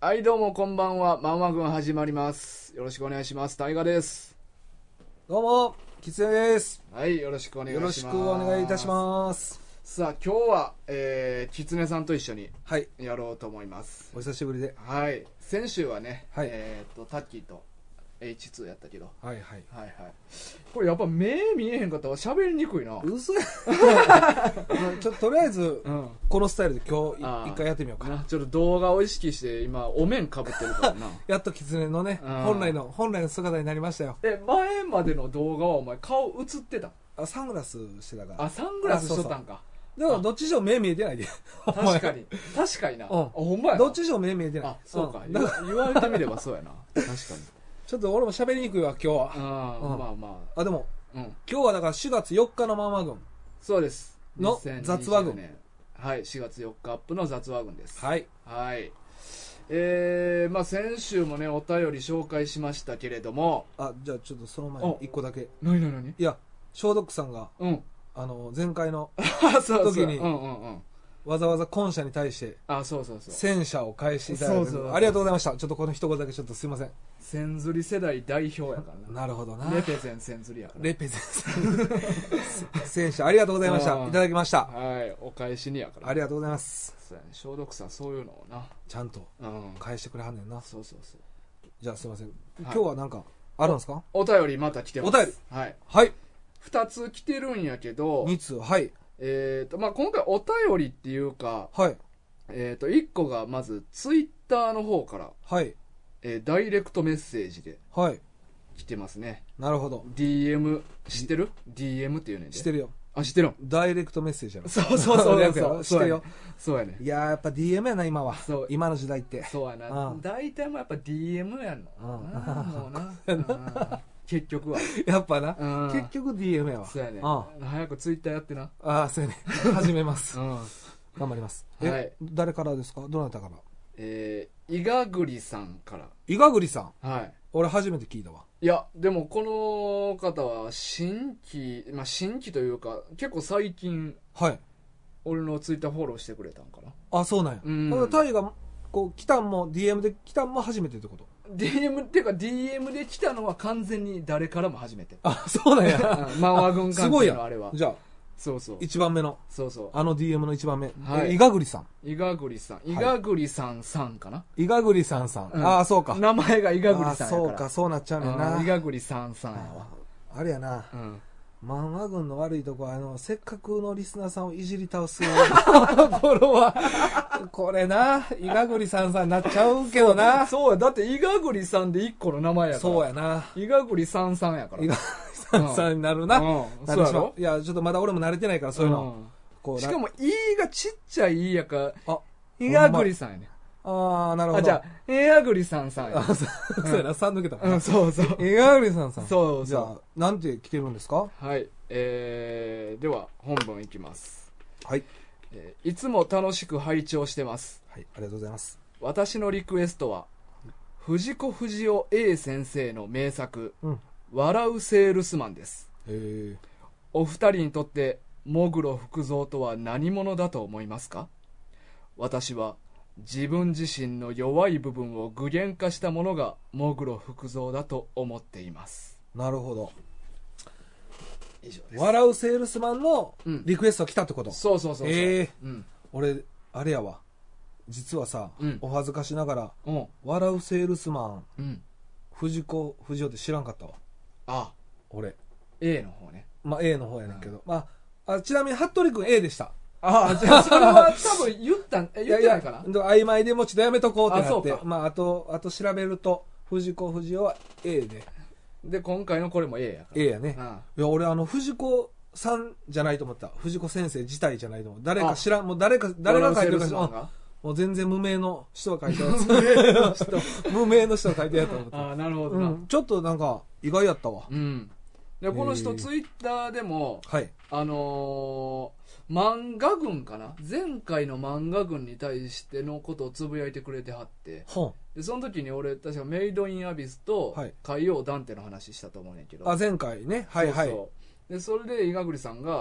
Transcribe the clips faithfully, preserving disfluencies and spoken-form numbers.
はいどうもこんばんは。漫画軍始まります。よろしくお願いします。大河です。 どうもきつねです。 はいよろしくお願いします。 よろしくお願いいたします。 さあ今日は、えー、きつねさんと一緒にはいやろうと思います。 お久しぶりで。 はい先週はね、 はいえー、とタッキーと エイチツー やったけど、 はいはい。 はいはいこれやっぱ目見えへんかったら喋りにくいな。 嘘やちょっととりあえず、 うんこのスタイルで今日あーい一回やってみようか。 なちょっと動画を意識して今お面かぶってるからなやっとキツネのね、 うん本来の本来の姿になりましたよ。 え前までの動画はお前顔映ってた？ あサングラスしてたから。 あサングラスしとったんか。 だからどっち以上目見えてないで。 確かに確かにな、 うんあほんまやな。 どっち以上目見えてない。 あそうか、 ん言わだから言われてみればそうやな確かにちょっと俺も喋りにくいわ今日は。 ああ、 うんまあまあでもあうん今日はだからしがつよっかのママ軍。 そうですのにせんにじゅうねん雑話群。 はいしがつよっかアップの雑話群です。 はいはいえー、まあ先週もねお便り紹介しましたけれども。 あじゃあちょっとその前に一個だけ。 なになになに。 いやショードックさんがうんあの前回のあそうそう時にうんうんうんわざわざ今社に対してあそうそうそう戦車を返していただいてそうそうそうありがとうございました。ちょっとこの一言だけちょっとすいません。 千釣り世代代表やからななるほどな。 レペゼン千釣りやからレペゼンさん戦車ありがとうございましうんた。いただきました。 はいお返しにやからありがとうございます。 そうやね消毒さんそういうのをなちゃんとうん返してくれはんねんな。 そうそうそうじゃあすいません。今日はなんかあるんですか？ お便りまた来てます。 お便りはいはいふたつ来てるんやけどに通はいえーとまあ今回お便りっていうかはいえーといっこがまずツイッターの方からはいえーダイレクトメッセージではい来てますね。 なるほど。 ディーエム 知ってる？ ディーエム っていうねんで。 知ってるよ。 あ知ってるん？ ダイレクトメッセージやろ。 そうそうそう略やそうろ知ってるよ。 そうやねいやーやっぱ ディーエム やな今は。 そう今の時代ってそうやなうん大体もやっぱ ディーエム やんのうんなもうなうん結局はやっぱなうん結局 ディーエム やわ。 そうやねうん早くツイッターやってな。 ああそうやね始めますうん頑張ります。 はいえ誰からですか？どなたから？ えー、伊賀栗さんから伊賀栗さん。 はい俺初めて聞いたわ。 いやでもこの方は新規まあ新規というか結構最近はい。 俺のツイッターフォローしてくれたんかな。 あそうなんや。 うんだからタイがこう来たんも ディーエム で来たんも初めてってこと？ ディーエム っていうか ディーエム で来たのは完全に誰からも初めてあそうなんや。 漫画軍関すごいや係のあれは。 じゃあそうそう一番目のそうそうあの ディーエム の一番目。 はいえ伊賀栗さん。 伊賀栗さん伊賀栗さんさんかな。 伊賀栗さんさん。 うんああそうか。 名前が伊賀栗あさんやから。 そうかそうなっちゃうねんうんな。 伊賀栗さんさんやわ。 ああれやな。 うん漫画軍の悪いとこはあのせっかくのリスナーさんをいじり倒すフォロワーこれな伊賀栗さんさんになっちゃうけどな。 そうやだって伊賀栗さんで一個の名前やから。 そうやな。 伊賀栗さんさんやから。 伊賀栗さんさんになるな。 うんなってしまう。いやちょっとまだ俺も慣れてないからそういうの。こうなしかも「い」がちっちゃい「い」やからあ伊賀栗さんやね。 ああなるほど。 あじゃあ伊賀栗さんさんや。 あそうそうやなさん抜けたもんうなんそうそう伊賀栗さんさん。 そうそうじゃあなんて来てるんですか？ はいえー、では本文いきます、 はいえーいつも楽しく拝聴してます。 はいありがとうございます。 私のリクエストは藤子不二雄 A 先生の名作うん 「笑うセールスマン」です。 へえお二人にとって喪黒福造とは何者だと思いますか？私は自分自身の弱い部分を具現化したものが喪黒福造だと思っています。 なるほど。 以上です。 笑うセールスマンのうんリクエスト来たってこと？ そうそうそうそう、 ええうん俺あれやわ実はさ、 うんお恥ずかしながらうん笑うセールスマンうん藤子不二雄って知らんかったわあ俺。 A の方ね。 まあ A の方やねんけど、まあ、あちなみに服部君 A でした。 ああじゃあそれは多分言ったんえ言ってないかな。 で曖昧でもうちょっとやめとこうってなってあそうかまああとあと調べると藤子不二雄は A でで今回のこれも A やから A やね。 あいや俺あの藤子さんじゃないと思った。藤子先生自体じゃないと思う。誰か知らんもう誰か誰が書いてるか知らん。 がもう全然無名の人が書いたやつ無名の人が書いてやったと思って。 ああなるほどな、 うん、ちょっとなんか意外やったわ。 うん、でこの人へーツイッターでもはいあのー、漫画軍かな前回の漫画軍に対してのことをつぶやいてくれてはってほでその時に俺確かメイドインアビスとはい海洋ダンテの話したと思うねんけど、 あ前回ねはいはいそうそうでそれで伊賀栗さんが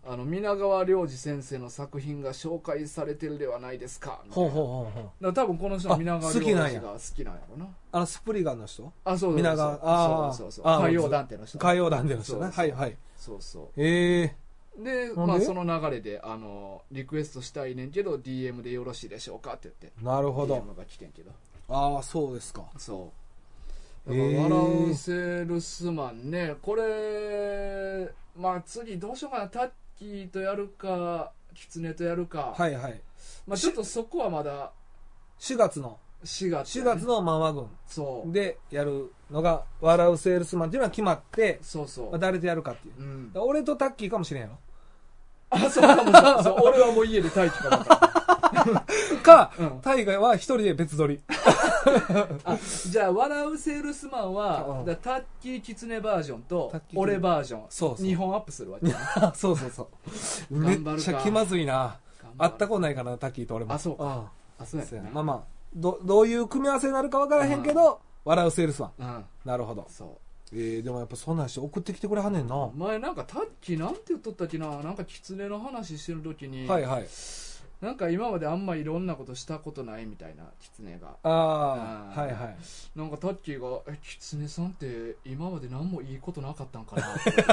あの皆川良二先生の作品が紹介されてるではないですかみたいな。 ほうほうほうほう。 だから多分この人は皆川良二が好きなんやろな。 あのスプリガンの人？ あ、そうそうそう。 皆川、ああ、 そうそうそう。海洋団体の人。 海洋団体の人ね。 そうそうはいはい。 そうそう。 ええ。 で、まあその流れで、あの、リクエストしたいねんけど、ディーエム でよろしいでしょうかって言って。 なるほど。 ディーエム が来てんけど。 ああ、そうですか。 そうだから笑うセールスマンね、これまあ次どうしようかな、タッキーとやるかキツネとやるか、 はいはい。 まあちょっとそこはまだしがつのしがつ、 しがつのマンワ軍そうでやるのが笑うセールスマンっていうのは決まって、 そうそう、 まあ、誰とやるかっていう、 うん、 俺とタッキーかもしれんやろ。 あ、そうかもしれないそう俺はもう家で待機かもか、 うん、 タイガーは一人で別撮りあ、じゃあ笑うセールスマンは、 うん、 だタッキーキツネバージョンと俺バージョン、 そうそうにほんアップするわけそうそうそうめっちゃ気まずいな。会ったことないからな、タッキーと俺も。 あ、そうか、 うん、 あ、そうやね。 まあまあどどういう組み合わせになるか分からへんけど、笑うセールスマン、うん、なるほど。そう、えー、でもやっぱそんな人送ってきてくれはんねんな。 前なんかタッキーなんて言っとったっけな、なんかキツネの話してる時に、 はいはい、 なんか今まであんまいろんなことしたことないみたいな、キツネが。 ああ、はいはい。 なんかタッキーが、え、キツネさんって今まで何もいいことなかったんかな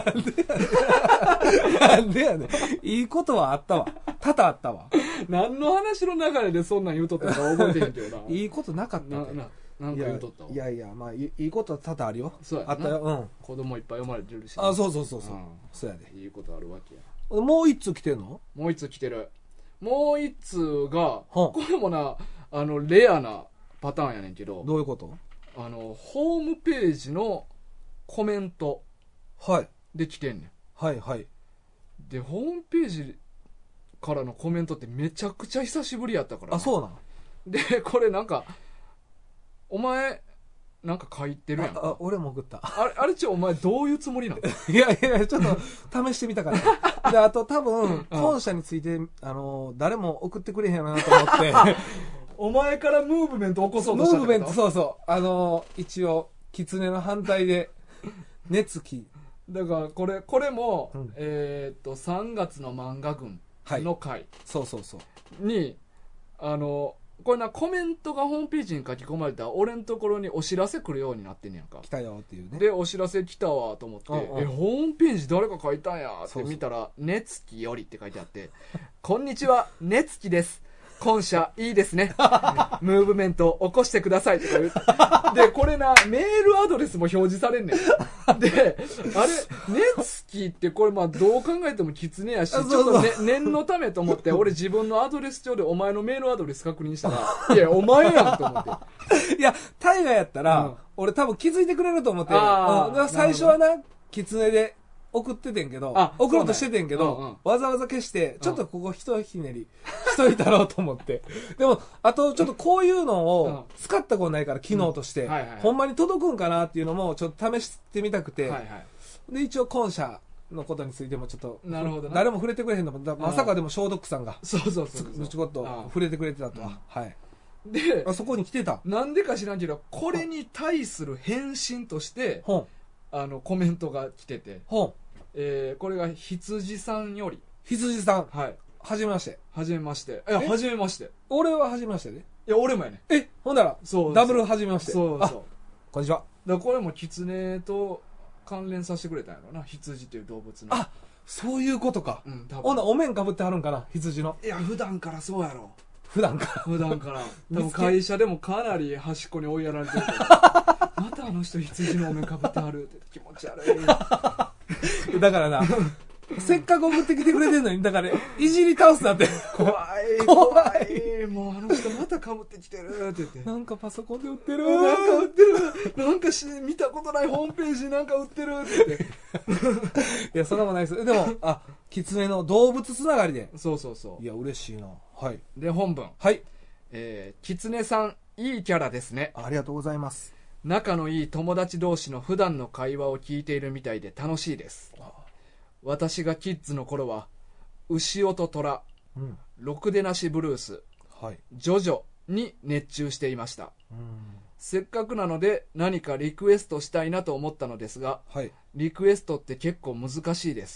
なんでやねん。いいことはあったわ。多々あったわ。 何の話の流れでそんなん言うとったか覚えてへんけどな。 いいことなかったな、な、なんか言うとったわ。 いやいや、まあいいことは多々あるよ。 そうやな。 あったよ。うん。 子供いっぱい生まれてるし。 あ、そうそうそうそう。 うん、 そうやで。 いいことあるわけや。 もう一通来てんの？ もう一通来てる。もう一通が、これもな、あの、レアなパターンやねんけど。 どういうこと？ あの、ホームページのコメント。 はい。 で来てんねん。 はいはい。 で、ホームページからのコメントってめちゃくちゃ久しぶりやったから、ね。 あ、そうなの？ で、これなんか、お前、なんか書いてるやんか。 あ、あ俺も送った。 あれ、あれちょ、お前どういうつもりなの？ いやいや、ちょっと試してみたから。で、あと多分、本社について、あの、誰も送ってくれへんやなと思って。 お前からムーブメント起こそうとしたんだ。 ムーブメント、そうそう。あの、一応、狐の反対で、熱き。 だから、これ、これも、 うん、 えー、っと、さんがつの漫画軍の回、はい、 そうそうそう。 に、あの、これな、コメントがホームページに書き込まれたら俺のところにお知らせ来るようになってんねやんか。 来たよっていうね。 で、お知らせ来たわと思って、うんうん、え、ホームページ誰か書いたんやって見たら、ねつきよりって書いてあって、こんにちは、ねつきです。今社いいですね。ムーブメント起こしてくださいとか言う。で、これな、メールアドレスも表示されんねん。で、あれ、ねつきってこれまあどう考えてもキツネやし、ちょっと、ね、念のためと思って、俺自分のアドレス帳でお前のメールアドレス確認したら、いや、お前やんと思って。 いや、タイガーやったら、うん、俺多分気づいてくれると思って、うん、最初はな、キツネで、送っててんけど、送ろうとしててんけど、うんうん、わざわざ消して、ちょっとここ一ひねりしといたろうと思って。でも、あとちょっとこういうのを使ったことないから、機能として、うんはいはい、ほんまに届くんかなっていうのもちょっと試してみたくて、はいはい、で、一応今社のことについてもちょっと、 なるほど誰も触れてくれへんのも、まさかでも消毒さんが、 そうそうそうそう。 ちょっと触れてくれてたとは。はい。 で、 あそこに来てた。 なんでか知らんけど、これに対する返信として、あの、コメントが来てて、えー、これが羊さんより。 羊さん。 はい。 はじめまして。 はじめまして。いや、はじめまして。 俺ははじめましてね。 いや、俺もやね。 え、ほんなら、 そう。 ダブルはじめまして。 そうそう。 こんにちは。 だからこれも狐と関連させてくれたんやろな。羊っていう動物の。 あ、そういうことか。 うん、多分。 ほんなお面かぶってはるんかな、羊の。 いや、普段からそうやろ。 普段から。 普段から。多分会社でもかなり端っこに追いやられてる。またあの人羊のお面かぶってはるって気持ち悪い。 だからな、せっかく送ってきてくれてんのに、だから、いじり倒すなって。 怖い、怖い。もうあの人またかぶってきてるって言って。 なんかパソコンで売ってる。 なんか売ってる。なんかし見たことないホームページなんか売ってるって言って。 いや、そんなもんないです。でも、あ、狐の動物つながりで。 そうそうそう。 いや、嬉しいな。はい。 で、本文。 はい。 えー、狐さん、いいキャラですね。 ありがとうございます。 仲のいい友達同士の普段の会話を聞いているみたいで楽しいです。私がキッズの頃は牛尾と虎、うん、ろくでなしブルース、はい、ジョジョに熱中していました、うん、せっかくなので何かリクエストしたいなと思ったのですが、はい、リクエストって結構難しいです。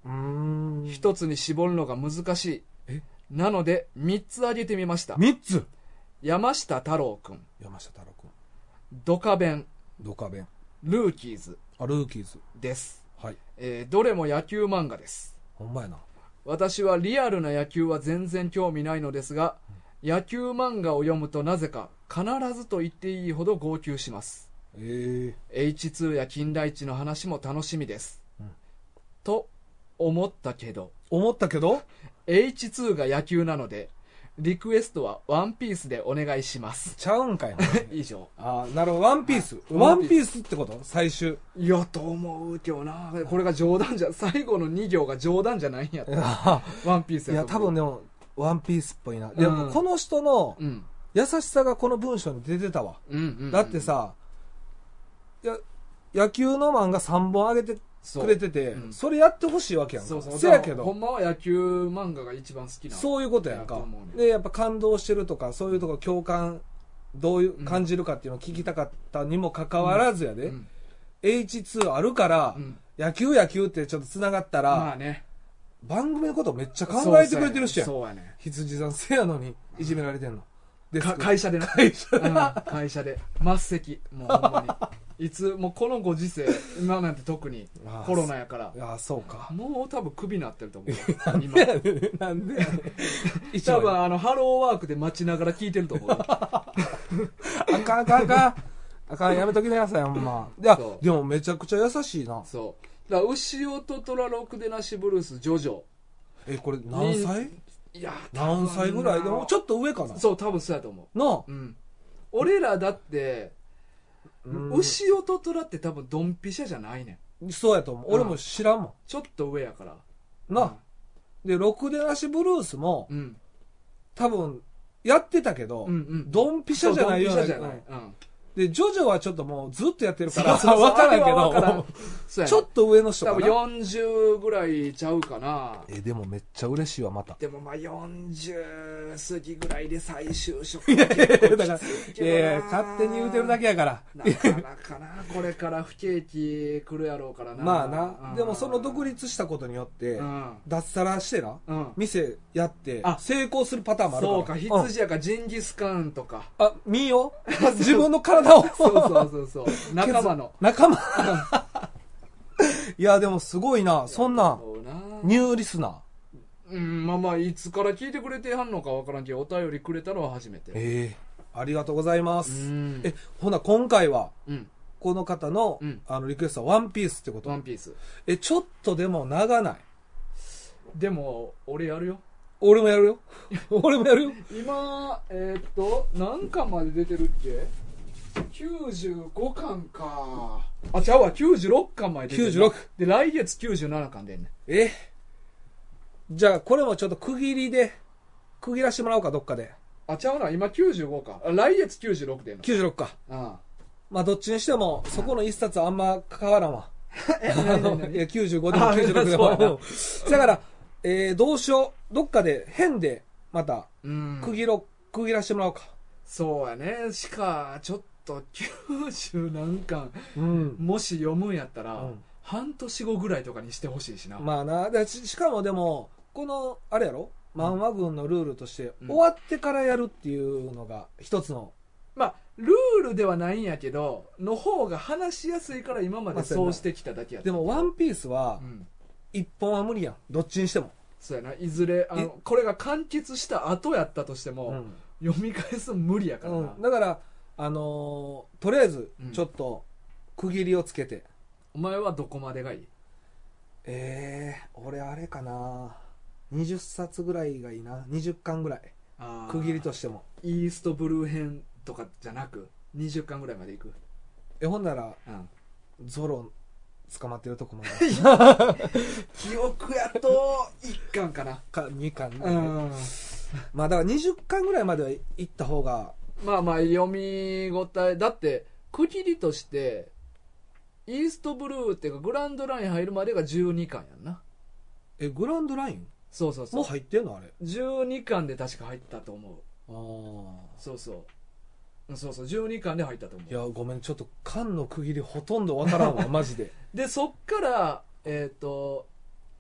うーん一つに絞るのが難しい。 えなのでみっつ挙げてみました。 みっつ。 山下太郎くん、 山下太郎くん、 ドカベン、 ドカベン、 ルーキーズあルーキーズです、 はい。 えーどれも野球漫画です。 ほんまやな。 私はリアルな野球は全然興味ないのですが、野球漫画を読むとなぜか必ずと言っていいほど号泣します。 ええエイチツー や金田一の話も楽しみです、 うん、 と思ったけど思ったけどエイチツー が野球なのでリクエストはワンピースでお願いします。 ちゃうんかいな以上。 ああなるほど。ワンピースワンピースってこと最終。 いやと思うけどな。これが冗談じゃ最後のに行が冗談じゃないんやったらワンピースやと思う。 いや多分でもワンピースっぽいな。でもこの人の優しさがこの文章に出てたわ、 うんうんうんうん、 だってさや野球の漫画さんぼんあげてくれてて そ,、うん、それやってほしいわけやんか。 そうそうせやけどほんまは野球漫画が一番好きなそういうことやんか、ね、でやっぱ感動してるとかそういうとこ共感どういう感じるかっていうのを聞きたかったにもかかわらずやで、うんうん、エイチツー あるから、うん、野球野球ってちょっとつながったら、 まあね、 番組のことめっちゃ考えてくれてるしやん。 そうやね。 羊さんせやのにいじめられてんの。 で会社でな。 会社で、 うん、会社で。末席。もうほんまに。いつ、もうこのご時世、今なんて特にコロナやから。 ああ、そうか。 もう多分クビになってると思う。 なんでやねん。なんでやねん。 多分あの、ハローワークで待ちながら聞いてると思う。あかんあかんあかん。あかん、やめときなさい、ほんま。いや、でもめちゃくちゃ優しいな。 そう。だから、牛音虎ろくでなしブルース、ジョジョ。 え、これ何歳？ いや、 何歳ぐらいでもちょっと上かな。 そう、多分そうやと思う。 なあ。 うん。俺らだって、牛音虎って多分ドンピシャじゃないねん。そうやと思う。俺も知らんもん。 ちょっと上やから。 なあ。で、ろくでなしブルースも、 うん、多分、やってたけど、 うんうん、 ドンピシャじゃないような。 ドンピシャじゃない。うん。 で、ジョジョはちょっともうずっとやってるから、わからんけど、ちょっと上の人かな。 多分よんじゅうぐらいちゃうかな。 え、でもめっちゃ嬉しいわ、また。 でもまあよんじゅう過ぎぐらいで再就職。 いやいやだから、いやいや、勝手に言うてるだけやから。 なかなかな、これから不景気来るやろうからな。 まあな、でもその独立したことによって、脱サラしてな、うん、店やって、成功するパターンもあるから。 そうか、羊やかジンギスカンとか。 あ、見よ自分の体を。 そうそうそうそう。仲間の。 仲間いや、でもすごいな。そんな、ニューリスナー。 うん、まあまあ、いつから聞いてくれてはんのかわからんけど、お便りくれたのは初めて。 ええー、ありがとうございます。え、ほな、今回は、うん、この方の、うん、あの、リクエストはワンピースってこと？ ワンピース。 え、ちょっとでも長ない。 でも、俺やるよ。 俺もやるよ。俺もやるよ。 今、えー、っと、何巻まで出てるっけ？きゅうじゅうごかんか。あ、ちゃうわ、きゅうじゅうろっかんまで出てる。 きゅうじゅうろく。 で、来月きゅうじゅうななかん出んねん。 えじゃあ、これもちょっと区切りで、区切らしてもらおうか、どっかで。 あ、ちゃうな、今きゅうじゅうごか。来月きゅうじゅうろく出んの。 きゅうじゅうろくか。 ああ。 まあ、どっちにしても、そこの一冊あんま関わらんわ。あの、いや、きゅうじゅうごでもきゅうじゅうろくでも。だから、えー、どうしよう。どっかで、変で、また、区切ろ、区切らしてもらおうか。 そうやね。しか、ちょっと、きゅうじゅうなんかん、うん、もし読むんやったら、うん、半年後ぐらいとかにしてほしいしな。 まあな。し、しかもでも、この、あれやろ漫画軍のルールとして、うん、終わってからやるっていうのが、一つの。 まあ、ルールではないんやけど、の方が話しやすいから今までそうしてきただけやった。 でも、ワンピースは、一本は無理やん。どっちにしても。 そうやな。いずれ、あの、これが完結した後やったとしても、うん、読み返すの無理やからな。 うん、だから、あのー、とりあえず、ちょっと、区切りをつけて、 うん。お前はどこまでがいい？ ええー、俺あれかな。にじゅっさつぐらいがいいな。にじゅっかんぐらい。区切りとしても。 イーストブルー編とかじゃなく、にじゅっかんぐらいまでいく。 え、ほんなら、うん、ゾロ捕まってるとこまで。 記憶やと、いっかんかな。 か、にかんね。うん。まあだからにじゅっかんぐらいまでは行った方が。 まあまあ読み応え。だって、区切りとして、イーストブルーっていうかグランドライン入るまでがじゅうにかんやんな。 え、グランドライン？ そうそうそう。 もう入ってんのあれ。 じゅうにかんで確か入ったと思う。 ああ。 そうそう。そうそう、じゅうにかんで入ったと思う。 いや、ごめん、ちょっと巻の区切りほとんどわからんわ、マジで。 で、そっから、えっと、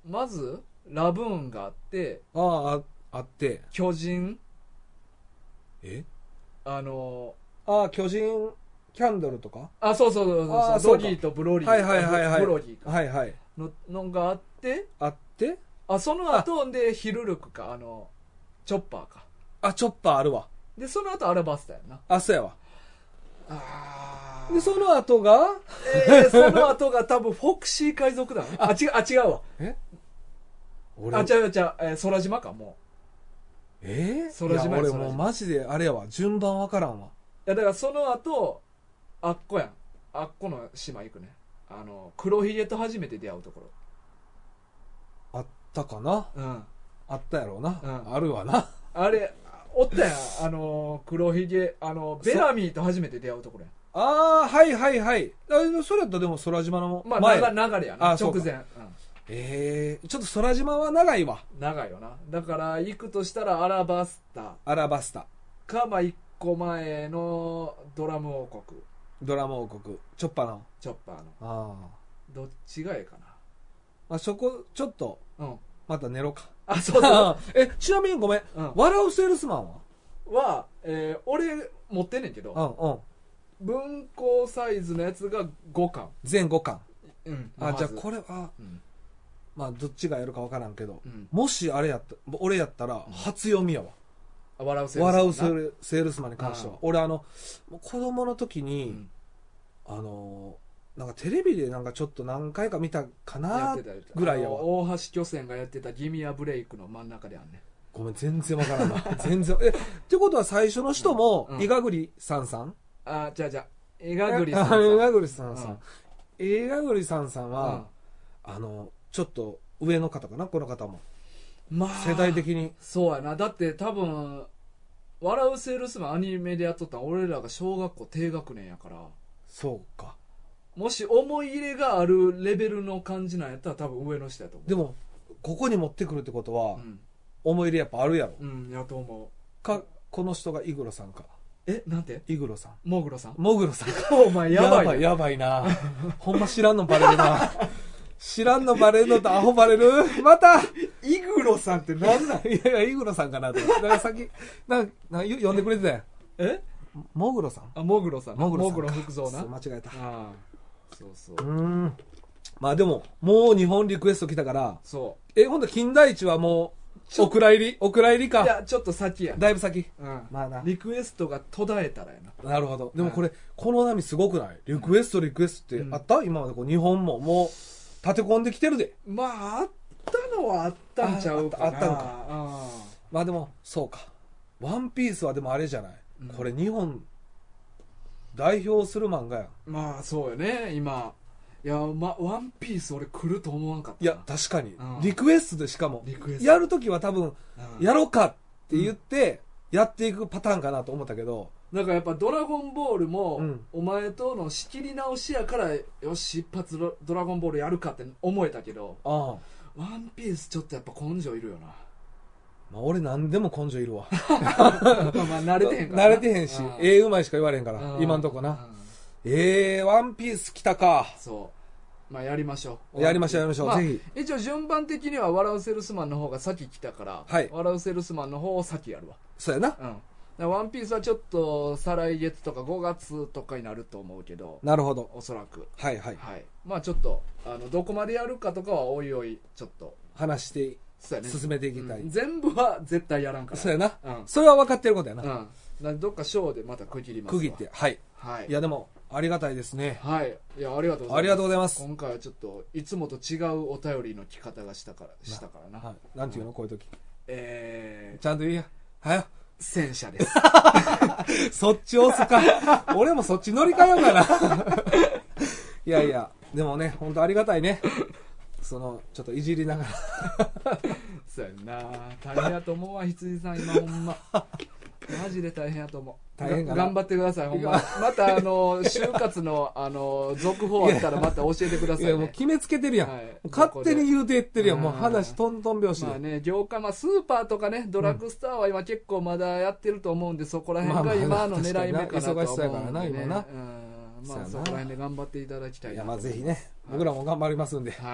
まずラブーンがあって、 ああ、あって、 巨人、 えあのああ、巨人キャンドルとか、 あ、そうそうそうそうそう、ドギーとブロリー、 はいはいはいはい、 ブロギーか、 はいはい、 ののがあって、 あって、 あ、その後でヒルルクか、あのチョッパーか、 あ、チョッパーあるわ。 でその後アラバスタやな。 あ、そうやわ。 あでその後が、 えー、その後が多分フォクシー海賊団、あ違う、あ違うわ、 え俺あ違う違う、えー、空島か、もうえー、 空島や、 いや俺もうマジであれやわ、順番わからんわ。 いやだからその後あっこやん、あっこの島行くね、あの黒ひげと初めて出会うとこあったかな、 ろ、うん、 あったやろうな、 うん、 あるわな。 あれおったやん、あの黒ひげ、あのベラミーと初めて出会うところやん。 ああ、はいはいはい。あそれやったらでも空島の前、 まあ、流れやな、直前、うん、 ええー、ちょっと空島は長いわ。 長いよな。だから行くとしたらアラバスタアラバスタか、まあいっこまえのドラム王国、 ドラム王国、チョッパーのチョッパーの、 あどっちがええかな。 あ、そこちょっと、 うん、 また寝ろか。 あ、そうそうえ、ちなみにごめん、うん、笑うセールスマンはは、えー、俺持ってんねんけど、 うんうん、 文庫サイズのやつがごかん、 全ごかん、 うん、 あ、じゃあこれは、うん、まあどっちがやるか分からんけど、うん、もしあれやった俺やったら初読みやわ、 うん、笑うセールスマン、笑うセールスマンに関しては。俺あの子供の時に、うん、あのなんかテレビでなんかちょっと何回か見たかなぐらいやわ。 大橋巨泉がやってたギミアブレイクの真ん中であんね。 ごめん全然わからんな全然えってことは最初の人も伊賀栗さんさん、 あじゃあじゃあ伊賀栗さんさん伊賀栗さんさん伊賀栗さんさんは、うん、あのちょっと上の方かな、この方も、まあ、世代的にそうやな。だって多分笑うセールスマンアニメでやっとった俺らが小学校低学年やから。 そうか、 もし思い入れがあるレベルの感じなんやったら多分上の人やと思う。 でもここに持ってくるってことは、うん、思い入れやっぱあるやろ。 うんやと思うか。この人がイグロさんか。 えなんてイグロさん、 モグロさん、 モグロさんかお前やばい、 やばいやばいなほんま知らんのバレるな知らんのバレるのとアホバレるまたイグロさんって何なんいやいやイグロさんかなと。だからさっきなな呼んでくれてたやん。 えモグロさん、 あモグロさん、 モグロさんモグロ福蔵な。 そう間違えた。 あそうそう、 うん、まあでももう日本リクエスト来たから。 そうえほんと金田一はもうお蔵入りお蔵入りか。 いやちょっと先やだいぶ先、 うん、 まあなリクエストが途絶えたらやな。 なるほど。でもこれ、はい、この波すごくない？リクエストリクエストってあった？うん、今までこう日本ももう立て込んできてるで。 まああったのはあったんちゃうかな。あったのか。あまあでもそうか。ワンピースはでもあれじゃない、うん、これ日本代表する漫画や。 まあそうよね今。いや、ま、ワンピース俺来ると思わんかったな。 いや確かに、 うん、 リクエストでしかもやるときは多分、うん、やろうかって言ってやっていくパターンかなと思ったけど、 だからやっぱドラゴンボールも、うん、お前との仕切り直しやからよし一発ドラゴンボールやるかって思えたけど、ああワンピースちょっとやっぱ根性いるよな。 まあ、俺何でも根性いるわまあ慣れてへんから慣れてへんし、ええうまいしか言われへんから今んとこな。ええー、ワンピース来たか。 そうまあやりましょうやりましょうやりましょう、まあ、ぜひ。 一応順番的には笑うセールスマンの方が先来たから、はい、笑うセールスマンの方を先やるわ。 そうやな、 うん、ワンピースはちょっと再来月とかごがつとかになると思うけど。 なるほど。 おそらくはいはい、 はい、まあちょっとあのどこまでやるかとかはおいおいちょっと話してそうや、ね、 進めていきたい、 うん、全部は絶対やらんから。 そうやな、 うん、 それは分かってることやな、 うん、などっかショーでまた区切りますわ。 区切ってはい、 はい、 いやでもありがたいですね。 はい。いやありがとうございます。 ありがとうございます。 今回はちょっといつもと違うお便りの聞き方がしたからしたからな。 はい、なんていうの、うん、こういう時。 えー、 ちゃんと言えや。はよ。 戦車です。 そっち押すか。俺もそっち乗り換えようかな。いやいやでもね本当ありがたいね。そのちょっといじりながら。 そうやんな。大変やと思うわ羊さん今ほんま。マジで大変やと思う。大変かな。頑張ってくださいほんま。またあの就活のあの続報あったらまた教えてください、ね。いやもう決めつけてるやん、はい、勝手に言うて言ってるやん。もう話トントン拍子で。 まあね業界、まあ、スーパーとかねドラッグストアは今結構まだやってると思うんで、そこら辺が今の狙い目かなと思うんで、ね、忙しさやからな今な、うん、まあそこら辺で頑張っていただきたいな。 いやまあぜひね僕らも頑張りますんで、 はい、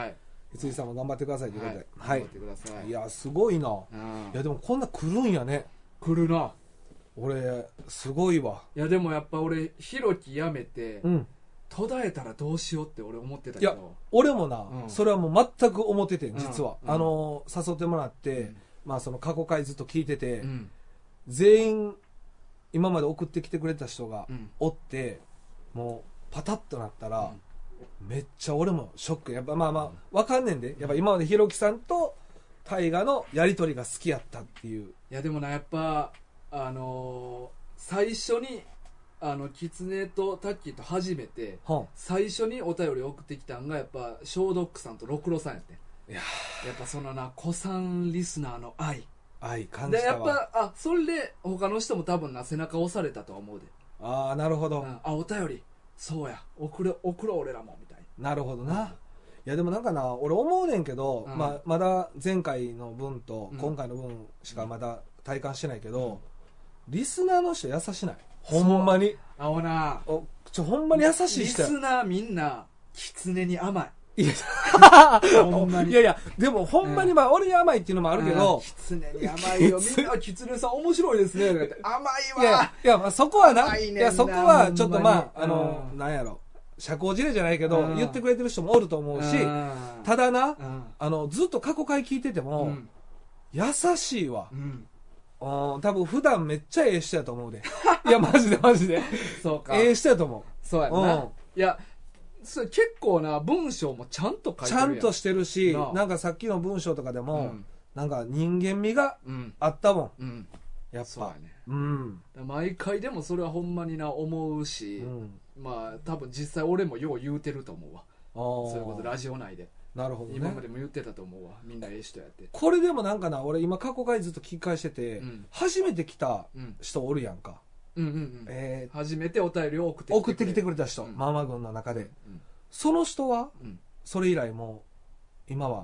羊さんも頑張ってくださいということで、 はい、頑張ってください。 いやすごいな。いやでもこんな来るんやね。 来るな。 俺すごいわ。 いやでもやっぱ俺ひろきやめて、うん、途絶えたらどうしようって俺思ってたけど。いや俺もな、うん、それはもう全く思ってて実は、うん、あの誘ってもらって、うん、まあその過去回ずっと聞いてて、うん、全員今まで送ってきてくれた人がおって、うん、もうパタッとなったら、うんめっちゃ俺もショック。やっぱまあまあわかんねんで、やっぱ今までひろきさんと大河のやり取りが好きやったっていう。 いやでもなやっぱあのー、最初にあのキツネとタッキーと初めて、はあ、最初にお便り送ってきたんがやっぱショードックさんとろくろさんやって。いややっぱそのな子さんリスナーの愛愛感じたわ。 でやっぱあそれで他の人も多分な背中押されたとは思うで。 ああなるほど、 うん、あお便りそうや送る送ろう俺らもみたいな。なるほどな、うん、いやでもなんかな俺思うねんけど、うんまあ、まだ前回の分と今回の分しかまだ体感してないけど、うん、リスナーの人優しないほんまに。 あおなおちょほんまに優しい人。 リスナーみんなキツネに甘い。 いやほんまにいやいやでもほんまにまあ俺に甘いっていうのもあるけど、 キツネに甘いよみんなキツネさん面白いですね甘いわ。 いやいやまあそこはな、いやそこはちょっとまああのなんやろ社交辞令じゃないけど言ってくれてる人もおると思うし、ただなあのずっと過去回聞いてても優しいわ。多分普段めっちゃええ人やと思うで。いやマジでマジでそうかええ人やと思う。 そうやな。いやそれ結構な文章もちゃんと書いてるやん。 ちゃんとしてるしな、なんかさっきの文章とかでも、うん、なんか人間味があったもん、うん、やっぱそうやね、うん、 毎回でもそれはほんまにな思うし、うん、まあ多分実際俺もよう言うてると思うわ。そういうことラジオ内で。 なるほどね。 今までも言ってたと思うわ。みんなええ人やって。 これでもなんかな俺今過去回ずっと聞き返してて、うん、初めて来た人おるやんか、 うんうんうんえー、初めてお便りを送ってきてくれ送ってきてくれた人、うん、ママ軍の中で、うん、その人は、うん、それ以来も今は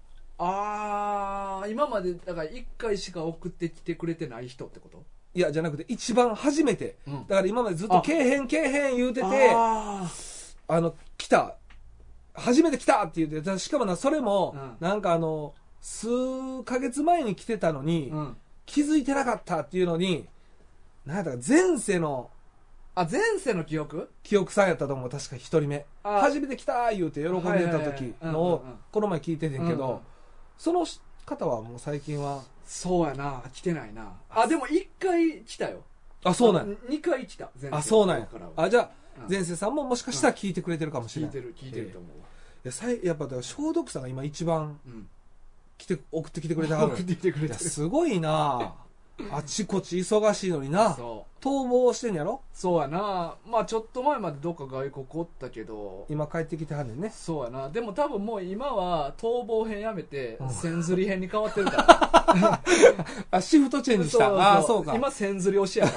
ああ今までだからいっかいしか送ってきてくれてない人ってこと？ いやじゃなくて一番初めて、うん、だから今までずっとけえへんけえへん言うててああの来た初めて来たって言って、しかもなそれも、うん、なんかあの数ヶ月前に来てたのに、うん、気づいてなかったっていうのになんだか前世のあ前世の記憶記憶さんやったと思う。確か一人目初めて来た言うて喜んでた時のをこの前聞いててんけど、うんうん、その方はもう最近はそうやな来てないなあ。でもいっかい来たよ。 あそうなんや。 にかい来た前世。 あそうなんや。あじゃあ前世さんももしかしたら聞いてくれてるかもしれない。 聞いてる聞いてると思うわ。 いやさいやっぱだから消毒さんが今一番来て送ってきてくれたはる。 送ってきてくれてる。 すごいなあちこち忙しいのにな。そう逃亡してんやろ。 そうやな。まあちょっと前までどっか外国おったけど今帰ってきてはんねんね。 そうやな。でも多分もう今は逃亡編やめて千釣り編に変わってるからあシフトチェンジした。そうそうあそうか。 今千釣り推しやろ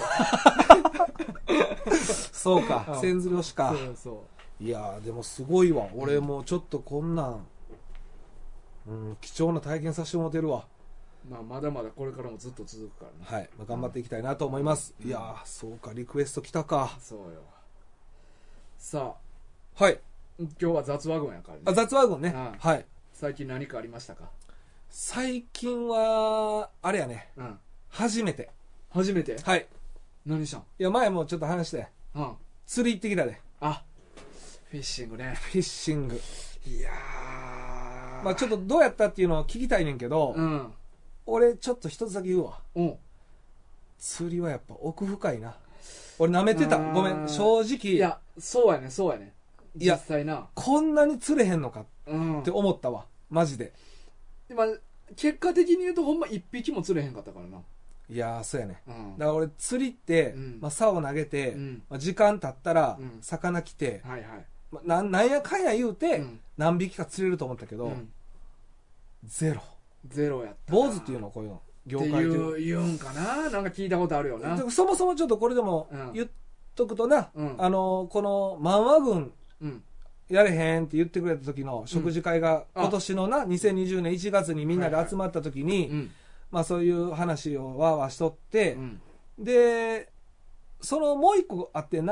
そうか、うん、千釣り推しか。そうそういやでもすごいわ。俺もちょっとこんなん、うん、貴重な体験させてもらってるわ。 まあ、まだまだこれからもずっと続くからね。 はい、まあ、頑張っていきたいなと思います、うん、いやそうかリクエスト来たか。 そうよ。さあはい今日は雑話群やからね。 あ雑話群ね、ああはい最近何かありましたか？ 最近はあれやね、うん、初めて初めてはい何したん？いや前もちょっと話して、うん、釣り行ってきたで。 あフィッシングね。 フィッシングいやーまあちょっとどうやったっていうのを聞きたいねんけど、うん俺ちょっと一つだけ言うわ、うん、釣りはやっぱ奥深いな。俺舐めてたごめん正直。 いやそうやねそうやね実際なこんなに釣れへんのかって思ったわ、うん、マジで。 まあ結果的に言うとほんま一匹も釣れへんかったからな。 いやーそうやね、うん、だから俺釣りって、うんまあ、竿投げて、うんまあ、時間経ったら、うん、魚来て、はいはいまあ、な, なんやかんや言うて、うん、何匹か釣れると思ったけど、うん、ゼロゼロやった。 坊主っていうのこういうの業界っていう言うんかな。なんか聞いたことあるよな。 そもそもちょっとこれでも言っとくとな、うん、あのこの漫画軍やれへんって言ってくれた時の食事会が、うん、今年のなにせんにじゅうねんいちがつにみんなで集まった時に、はいはいまあ、そういう話をわーわーしとって、うん、でそのもう一個あってんな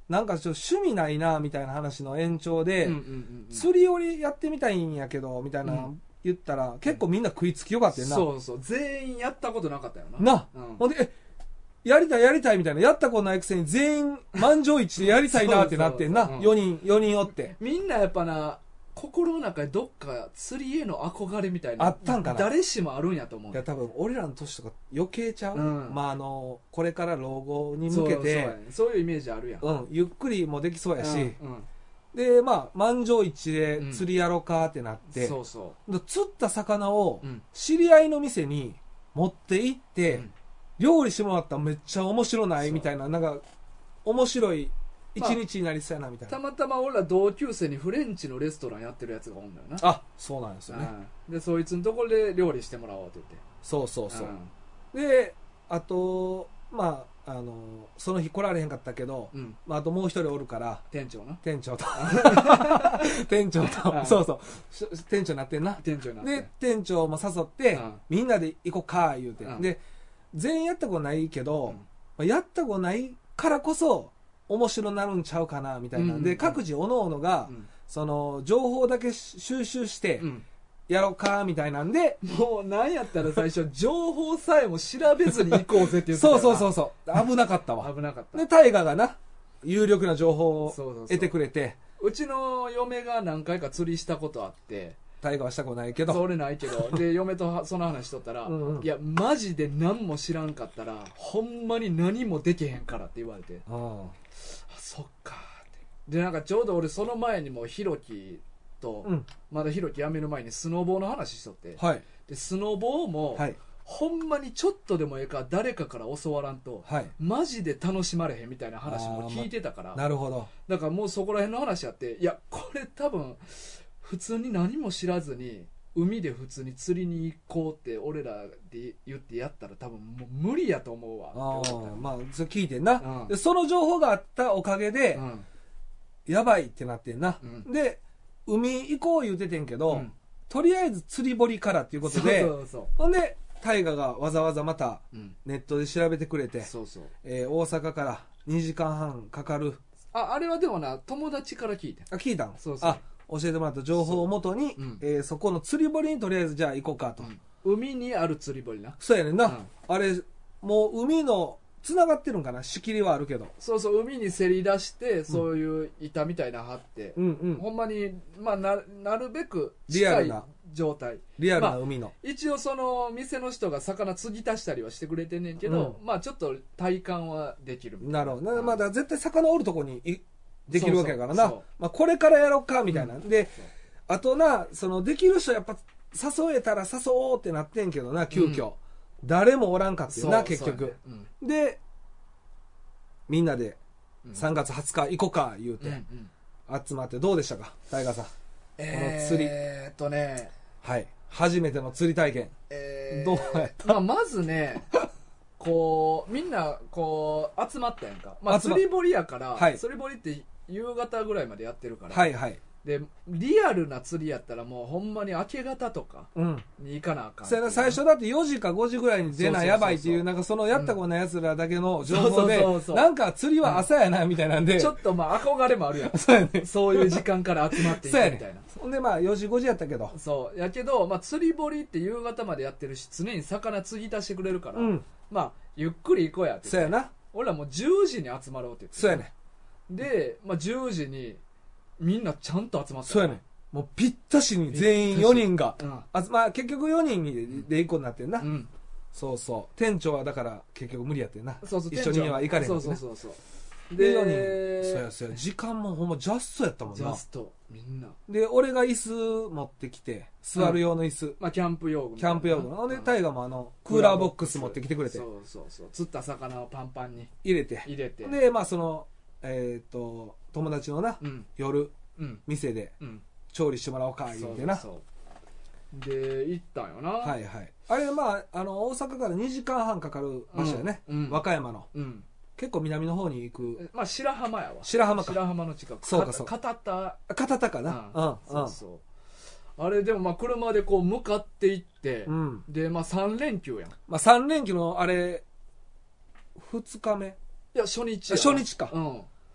なんかちょっと趣味ないなみたいな話の延長で、 うんうんうんうん、 釣り堀やってみたいんやけどみたいな、うん、言ったら結構みんな食いつきよかったよな。 そうそう、全員やったことなかったよな。 な、うん、ほんで、え、やりたいやりたいみたいな、やったことないくせに全員満場一致でやりたいなってなってんな。そうそうそう、うん、よにん、よにんおって。 みんなやっぱな、心の中でどっか釣りへの憧れみたいなあったんかな。 誰しもあるんやと思う。 いや多分俺らの年とか余計ちゃう、うん、まああのこれから老後に向けて そう、そうやね、 そういうイメージあるやん、 うん、ゆっくりもできそうやし、うんうん、でまあ満場一致で釣りやろうかってなって、うん、そうそう釣った魚を知り合いの店に持って行って、うん、料理してもらったらめっちゃ面白ないみたいな、なんか面白い一日になりそうやなみたいな、 まあ、たまたま俺ら同級生にフレンチのレストランやってるやつがおんだよな。 あ、そうなんですよね、 うん、でそいつのところで料理してもらおうって言って。 そうそうそう、うん、であとまああのその日来られへんかったけど、うん、まあ、あともう一人おるから店長な店長と店長とそうそう店長になってんな。 店長になってで店長も誘って、うん、みんなで行こうか言うて、うん、で全員やったことないけど、うん、まあ、やったことないからこそ面白なるんちゃうかなみたいな、うん、で各自おのおのが、うん、その情報だけ収集してやろうかみたいなんで、 うん、もうなんやったら最初情報さえも調べずに行こうぜって言ってたそうそうそうそう危なかったわ危なかった。 で大河がな有力な情報を得てくれて、そうそうそう、うちの嫁が何回か釣りしたことあって、 大河はしたことないけど、 それないけどで嫁とその話しとったらうん、うん、いやマジで何も知らんかったらほんまに何もできへんからって言われて、ああそっかってでなんかちょうど俺その前にもひろきと、うん、まだひろき辞める前にスノボーの話しとって、はい、でスノボーも、はい、ほんまにちょっとでもええから誰かから教わらんと、はい、マジで楽しまれへんみたいな話も聞いてたから、 ま、なるほど。だからもうそこら辺の話やって、いやこれ多分普通に何も知らずに海で普通に釣りに行こうって俺らで言ってやったら多分もう無理やと思うわって思った。 まあそれ聞いてんな、うん、でその情報があったおかげで、うん、やばいってなってんな、うん、で海行こう言うててんけど、うん、とりあえず釣り堀からっていうことで、そうそうそう、ほんで大河がわざわざまたネットで調べてくれて、うんそうそう、えー、大阪からにじかんはんかかる。 ああれはでもな友達から聞いて。 あ聞いたん。そうそう、あ教えてもらった情報をもとに そ,、うんえー、そこの釣り堀にとりあえずじゃあ行こうかと、 うん、海にある釣り堀な。 そうやねんな、うん、あれもう海のつながってるんかな、仕切りはあるけど、 そうそう、海にせり出してそういう板みたいなの張って、うんうん、ほんまに、まあ、な, なるべく近い状態、 リアルな海の、まあ、一応その店の人が魚継ぎ足したりはしてくれてんねんけど、うん、まあちょっと体感はできるみたいな。 なるほど、まあ、だ絶対魚おるとこにいできるわけやからな。そうそうそう、まあ、これからやろうかみたいな、うん、であとな、そのできる人やっぱ誘えたら誘おうってなってんけどな、急遽、うん、誰もおらんかっていうな、結局、ね、うん、でみんなでさんがつはつか行こうか言うて、うんうん、集まってどうでしたか大河さん、 えー、この釣りえーっとねはい初めての釣り体験、 えー、 どうやった、 まあ、まずねこうみんなこう集まったやんか、まあ、釣り堀やから、はい、釣り堀って夕方ぐらいまでやってるから、 はいはい、 でリアルな釣りやったらもうほんまに明け方とかに行かなあかん、 うん、最初だってよじかごじぐらいに出なやばいっていう、なんかそのやったことないやつらだけの情報で、なんか釣りは朝やなみたいなんで、 ちょっとまあ憧れもあるやんそうやね、 そういう時間から集まっていくみたいな、ね、 ほんでまあよじごじやったけど、 そうやけど、まあ、釣り堀って夕方までやってるし常に魚継ぎ足してくれるから、うん、まあゆっくり行こうやって、 そうやな、 俺らもうじゅうじに集まろうって言って、 そうやね、 で、まあ、じゅうじにみんなちゃんと集まって、 そうやね、もうぴったしに全員よにんが、うん、あまあ、結局よにんで行くことになってんな、うん、そうそう、店長はだから結局無理やってんな、そうそう一緒には行かれへんからね、そうそうそうそうでよにん、そうやそうや、時間もほんまジャストやったもんな、 ジャストみんなで俺が椅子持ってきて座る用の椅子、うん、 まあ、キャンプ用具キャンプ用具ほんで大河もあのクーラーボックス持ってきてくれて、 そうそうそう、釣った魚をパンパンに入れて入れてでまあそのえっ、ー、と友達のな、うん、夜、うん、店で調理してもらおうか言うてな、そうそうで行ったんよな、 はいはい、あれまああの大阪からにじかんはんかかる場所やね、うんうん、和歌山の、うん、結構南の方に行く、 まあ白浜やわ、 白浜か、 白浜の近く、 そうかそうか、片田片田かな、うん、うん、 そうそうあれでもまあ車でこう向かって行って、うん、でまあさん連休やん、 まあさん連休のあれふつかめ、 いや初日初日か、 うん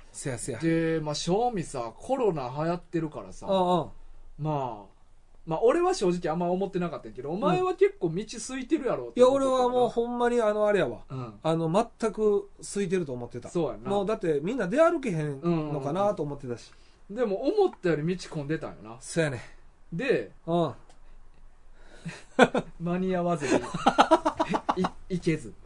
せやせや。 で、まあ、正味さ、コロナ流行ってるからさ、 うんうん。 まあ、まあ、俺は正直あんま思ってなかったんやけど、お前は結構道空いてるやろっていや、 思ってたから。 俺はもうほんまにあの、あれやわ。 うん。 あの、全く空いてると思ってた。 そうやな。 もうだってみんな出歩けへんのかなと思ってたし。 でも思ったより道混んでたんよな。 そうやね。 で、 うん。 間に合わずに、い、行けず。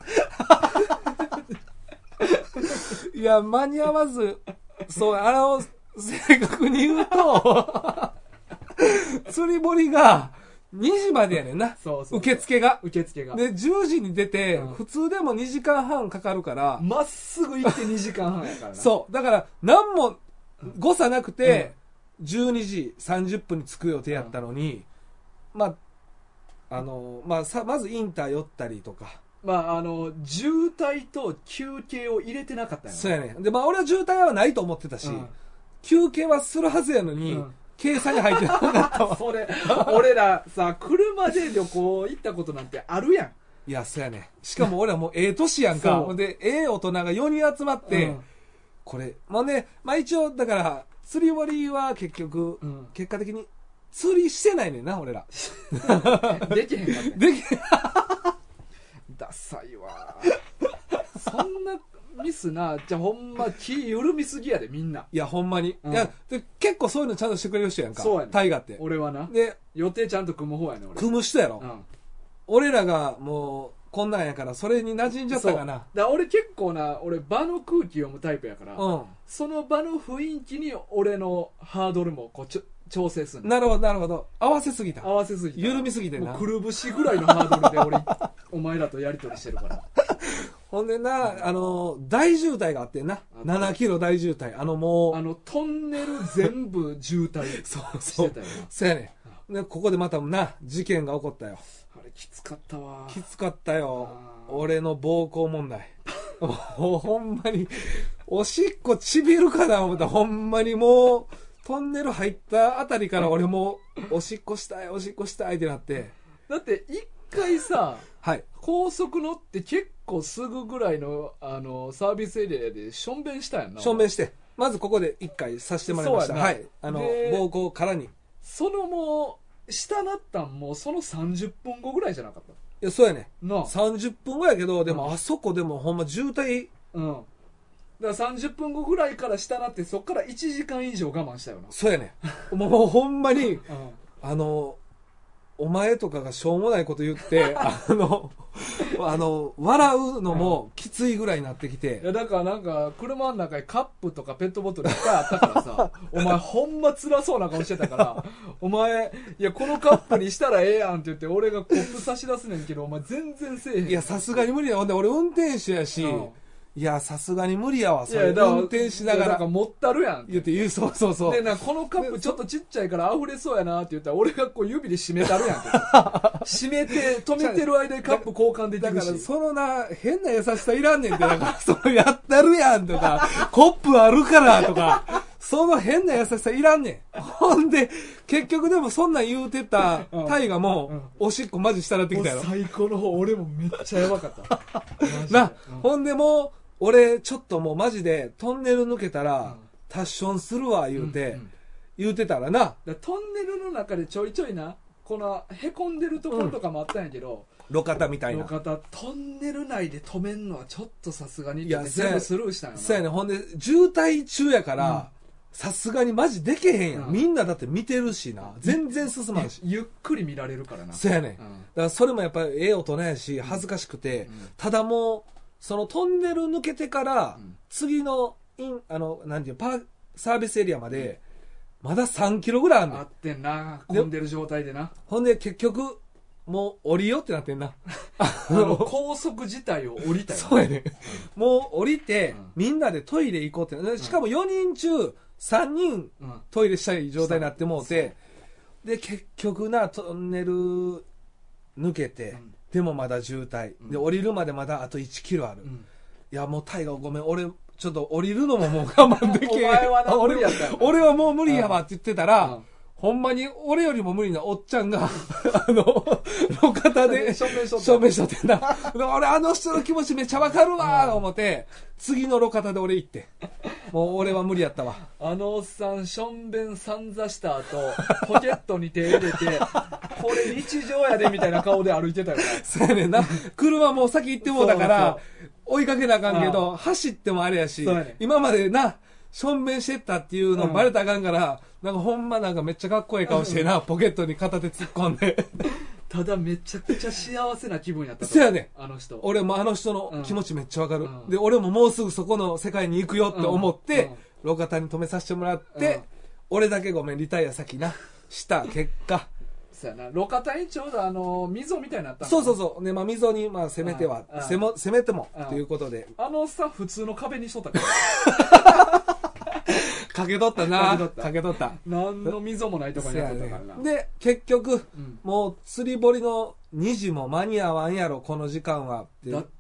いや、間に合わず、そう、あの、正確に言うと、釣り堀がにじまでやねんな。 そうそう。 受付が。 受付が。 で、じゅうじに出て、 うん普通でもにじかんはんかかるから。 まっすぐ行ってにじかんはんやからな。 そう。だから、何も誤差なくて、じゅうにじさんじゅっぷんに着く予定やったのに、うん、まあ、あの、まあ、さ、まずインター寄ったりとか。 まあ、あの、渋滞と休憩を入れてなかったよ。 そうやね。で、まあ、俺は渋滞はないと思ってたし、うん、休憩はするはずやのに、うん計算に入ってなかったわ。 それ、俺らさ、車で旅行行ったことなんてあるやん。 いや、そうやね。しかも俺はもうええ年やんか。で、ええ大人がよにん集まって、うん、これ、まあね、まあ一応、だから、釣り堀は結局、うん、結果的に釣りしてないねんな、俺ら。 できへんかった。 できへん。 ダサいわ。そんな、ミスな、じゃあほんま気緩みすぎやでみんな。 いやほんまに、うん、いやで結構そういうのちゃんとしてくれる人やんか。 そうやね。 タイガって俺はな。 で予定ちゃんと組む方やね俺。 組む人やろ。 うん、 俺らがもうこんなんやからそれに馴染んじゃったかな。 だから俺結構な俺場の空気読むタイプやから、 うん、 その場の雰囲気に俺のハードルもこうちょ調整する。 なるほどなるほど。合わせすぎた。 合わせすぎた。 緩みすぎてな。 もうくるぶしぐらいのハードルで俺お前らとやり取りしてるから。 ほんでな、あの、大渋滞があってんな。ななキロ大渋滞。あのもう。 あの、トンネル全部渋滞そうしてたよな。 そうやね。で、ここでまたな、事件が起こったよ。 あれきつかったわ。 きつかったよ。俺の暴行問題。もうほんまに、おしっこちびるかな思った。ほんまにもう、トンネル入ったあたりから俺も、おしっこしたい、おしっこしたいってなって。 だって一回さ、 はい。 高速乗って結構すぐぐらいのあのサービスエリアでしょんべんしたやんな。 しょんべんして。まずここで一回させてもらいました。はい。あの、膀胱からに。 そのもう、下なったんもうそのさんじゅっぷんごぐらいじゃなかった？いや、そうやね。 なさんじゅっぷんごやけど、でもあそこでもほんま渋滞。 うん。だからさんじゅっぷんごぐらいから下なってそっからいちじかん以上我慢したよな。 そうやね。もうほんまに、うん、あの、お前とかがしょうもないこと言って、あの、あの、笑うのもきついぐらいになってきて。 いや、だからなんか、車の中にカップとかペットボトルいっぱいあったからさ、お前ほんま辛そうな顔してたから、お前、いや、このカップにしたらええやんって言って、俺がコップ差し出すねんけど、お前全然せえへん。 いや、さすがに無理や。ほんで、俺運転手やし、うんいや、さすがに無理やわ。それ運転しながら。 なんか持ったるやん。 言って言う、そうそうそう。 で、な、このカップちょっとちっちゃいから溢れそうやなって言ったら、俺がこう指で締めたるやん。締めて、止めてる間にカップ交換できるし。 だから、そのな、変な優しさいらんねんって、だから、そのやったるやんとか、コップあるからとか、その変な優しさいらんねん。ほんで、結局でもそんなん言うてたタイガも、うんうん、おしっこマジしたらってきたやろ。 最高の方、俺もめっちゃやばかった。 な、うん、ほんでもう、俺、ちょっともうマジで、トンネル抜けたら、タッションするわ、言うて、うんうん、言うてたらな。 だトンネルの中でちょいちょいな、この、へこんでるところとかもあったんやけど、 うん、路肩みたいな。 路肩、トンネル内で止めんのはちょっとさすがに、いや、全部スルーしたんやな。 そうやね。ほんで、渋滞中やから、さすがにマジでけへんやん、うん。みんなだって見てるしな。全然進まんし。 ゆっくり見られるからな。 そうやね、うん。だからそれもやっぱりええ大人やし、恥ずかしくて、うん、ただもう、そのトンネル抜けてから、次のイン、あの、なんていうパー、サービスエリアまで、まださんキロぐらいあんねん。 あってんな。混んでる状態でな。 ほんで結局、もう降りようってなってんな。 あの、高速自体を降りたよ。 そうやね。もう降りて、うん、みんなでトイレ行こうって。しかもよにん中さんにんトイレしたい状態になってもうて、うん、で、結局な、トンネル抜けて、うんでもまだ渋滞、うん、で降りるまでまだあといちキロある、うん、いやもうタイガごめん俺ちょっと降りるのももう我慢できへんお前はな無理やったよ俺はもう無理やわって言ってたら、うん、 ほんまに俺よりも無理なおっちゃんが、あの、路肩で、 証明しとった。 証明しとってんな。俺あの人の気持ちめっちゃわかるわー思って、次の路肩で俺行って。もう俺は無理やったわ。 あのおっさん、しょんべんさんざした後、ポケットに手入れて、これ日常やでみたいな顔で歩いてたよな。 そうやねんな。車もう先行ってもうだから、追いかけなあかんけど、走ってもあれやし、ね、今までな、しょんべんしてったっていうのバレたらあかんから、うん、なんかほんまなんかめっちゃかっこいい顔してな、ポケットに片手突っ込んで。 ただめちゃくちゃ幸せな気分やったと。 そやねあの人。 俺もあの人の気持ちめっちゃわかる、うん。で、俺ももうすぐそこの世界に行くよって思って、うん、路肩に止めさせてもらって、うん、俺だけごめん、リタイア先な、した結果。 そうやな。路肩にちょうどあの、溝みたいになったんそうそうそう。ね、まあ溝に、まあせめては、せも、せめても、ということで。 あのさ、普通の壁にしとったから。 かけとったな。かけとった。 何の溝もないとこにやっとったからな。 ね、で、結局、うん、もう釣り堀のにじも間に合わんやろ、この時間は。 だって、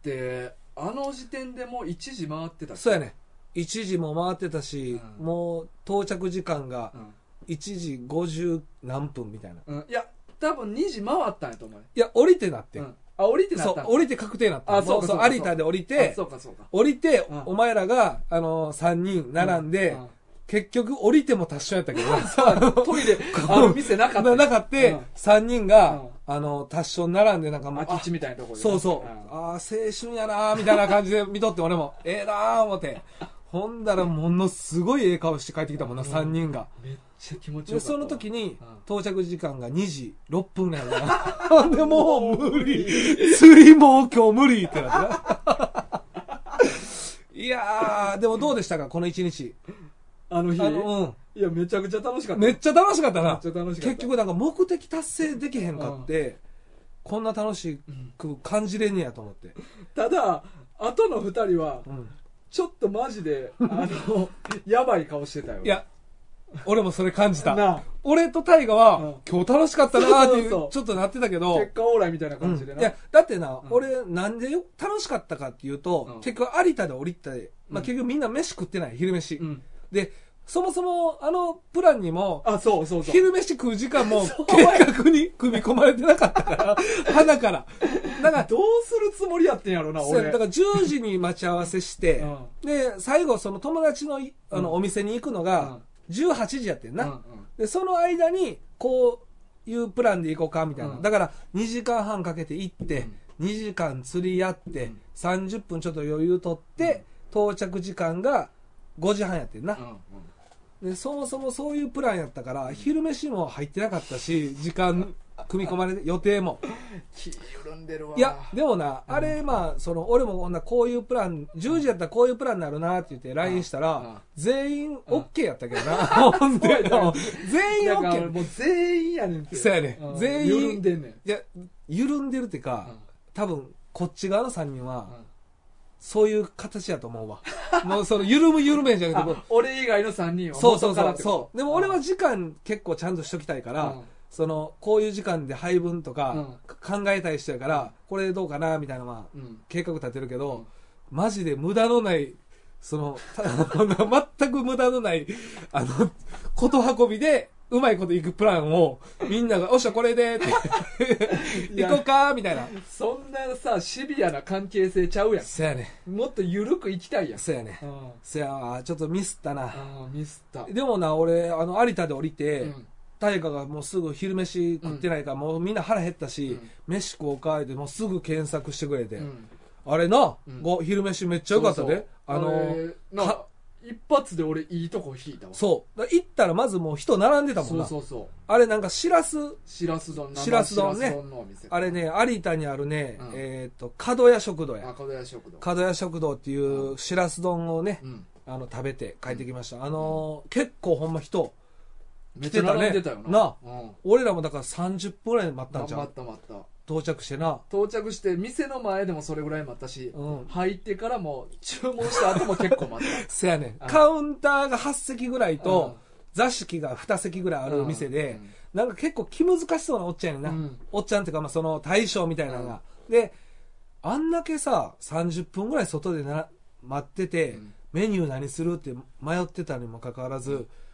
あの時点でもういちじ回ってたし。 そうやね。いちじも回ってたし、うん、もう到着時間がいちじごじゅう何分みたいな。 うん、いや、多分にじ回ったんやと思う。 いや、降りてなって。 うんあ、降りてなったそう、降りて確定なった。 あ、そうそう。 有田で降りて、 そうかそうか。 降りて、うん、お前らが、あの、さんにん並んで、うんうん、結局降りても達者やったけどな。 そう、トイレ、あの店なかった。 なかった、うん、さんにんが、うん、あの、達者に並んでなんかもう、 空き地みたいなところで。 そうそう。うん、ああ、青春やなーみたいな感じで見とって、俺も、ええなー思って。ほんだら、ものすごいええ顔して帰ってきたもんな、うん、さんにんが。 めっちゃ気持ちよかった。 で、その時に、到着時間がにじろっぷんぐらいだな。ほんで、もう無理。釣りもう今日無理ってなってな。いやー、でもどうでしたか、この一日。 あの日。 あの、うん。 いや、めちゃくちゃ楽しかった。 めっちゃ楽しかったな。 めっちゃ楽しかった。 結局なんか目的達成できへんかって、うん、こんな楽しく感じれんねやと思って。 ただ、後の二人は、うんちょっとマジで、あの、やばい顔してたよ。 いや、俺もそれ感じた。な俺とタイガは、うん、今日楽しかったなーっていう、ちょっとなってたけど。 結果オーライみたいな感じでな。 うん、いや、だってな、うん、俺なんで楽しかったかっていうと、うん、結局有田で降りて、まあ、結局みんな飯食ってない、昼飯。うん、で、そもそも、あの、プランにも、 あ、そうそうそう。 昼飯食う時間も、計画に組み込まれてなかったから、花から。 だから、どうするつもりやってんやろな、俺。 だからじゅうじに待ち合わせして、うん、で、最後、その友達の、あの、お店に行くのが、じゅうはちじやってんな。うんうん、で、その間に、こういうプランで行こうか、みたいな。うん、だから、にじかんはんかけて行って、うん、にじかん釣りやって、うん、さんじゅっぷんちょっと余裕取って、うん、到着時間がごじはんやってんな。うんうんでそもそもそういうプランやったから、昼飯も入ってなかったし、時間組み込まれて、予定も。 気緩んでるわ。 いや、でもな、あれ、まあ、その、俺もこんなこういうプラン、じゅうじやったらこういうプランになるなって言って ライン したら、全員 OK やったけどな。ほんで、全員 OK。 もう全員やねんて。 そうやね。全員。 緩んでんねん。 いや、緩んでるってか、多分、こっち側のさんにんは、そういう形やと思うわ。もうその、緩む緩めんじゃなくて、 俺以外のさんにんはそうそうそう。そう。でも俺は時間結構ちゃんとしときたいから、うん、その、こういう時間で配分とか、考えたい人やから、うん、これどうかな、みたいなのは、うん、計画立てるけど、うん、マジで無駄のない、その、全く無駄のない、あの、こと運びで、うまいこといくプランを、みんなが、おっしゃ、これで、って、行こうか、みたいな。 そんなさ、シビアな関係性ちゃうやん。 そやね。 もっと緩く行きたいやん。 そやね。うん、そや、ちょっとミスったな。 あミスった。 でもな、俺、あの、有田で降りて、大河、うん、がもうすぐ昼飯食ってないから、うん、もうみんな腹減ったし、うん、飯食おうか、でもうすぐ検索してくれて。うん、あれな、うん、ご昼飯めっちゃよかったで。そうそうあの、あ一発で俺いいとこ引いたわ。 そう。行ったらまずもう人並んでたもんな。 そうそうそう。 あれなんかしらす。 しらす丼。 しらす丼ね。あれね、有田にあるね、うん、えっ、ー、と、角屋食堂や。 あ、角屋食堂。 角屋食堂っていうしらす丼をね、うん、あの、食べて帰ってきました。うん、あのー、結構ほんま人、 来てたね。めっちゃ並んでたよな。 な、うん、俺らもだからさんじゅっぷんぐらい待ったんちゃう？ 待った待った。 到着してな到着して店の前でもそれぐらい待ったし、うん、入ってからも注文した後も結構待ったそやねんカウンターがはっ席ぐらいと座敷がに席ぐらいある店で、うん、なんか結構気難しそうなおっちゃんやねんな、うん、おっちゃんっていうかまあその大将みたいなのが、うん、であんだけささんじゅっぷんぐらい外でな待ってて、うん、メニュー何するって迷ってたにもかかわらず、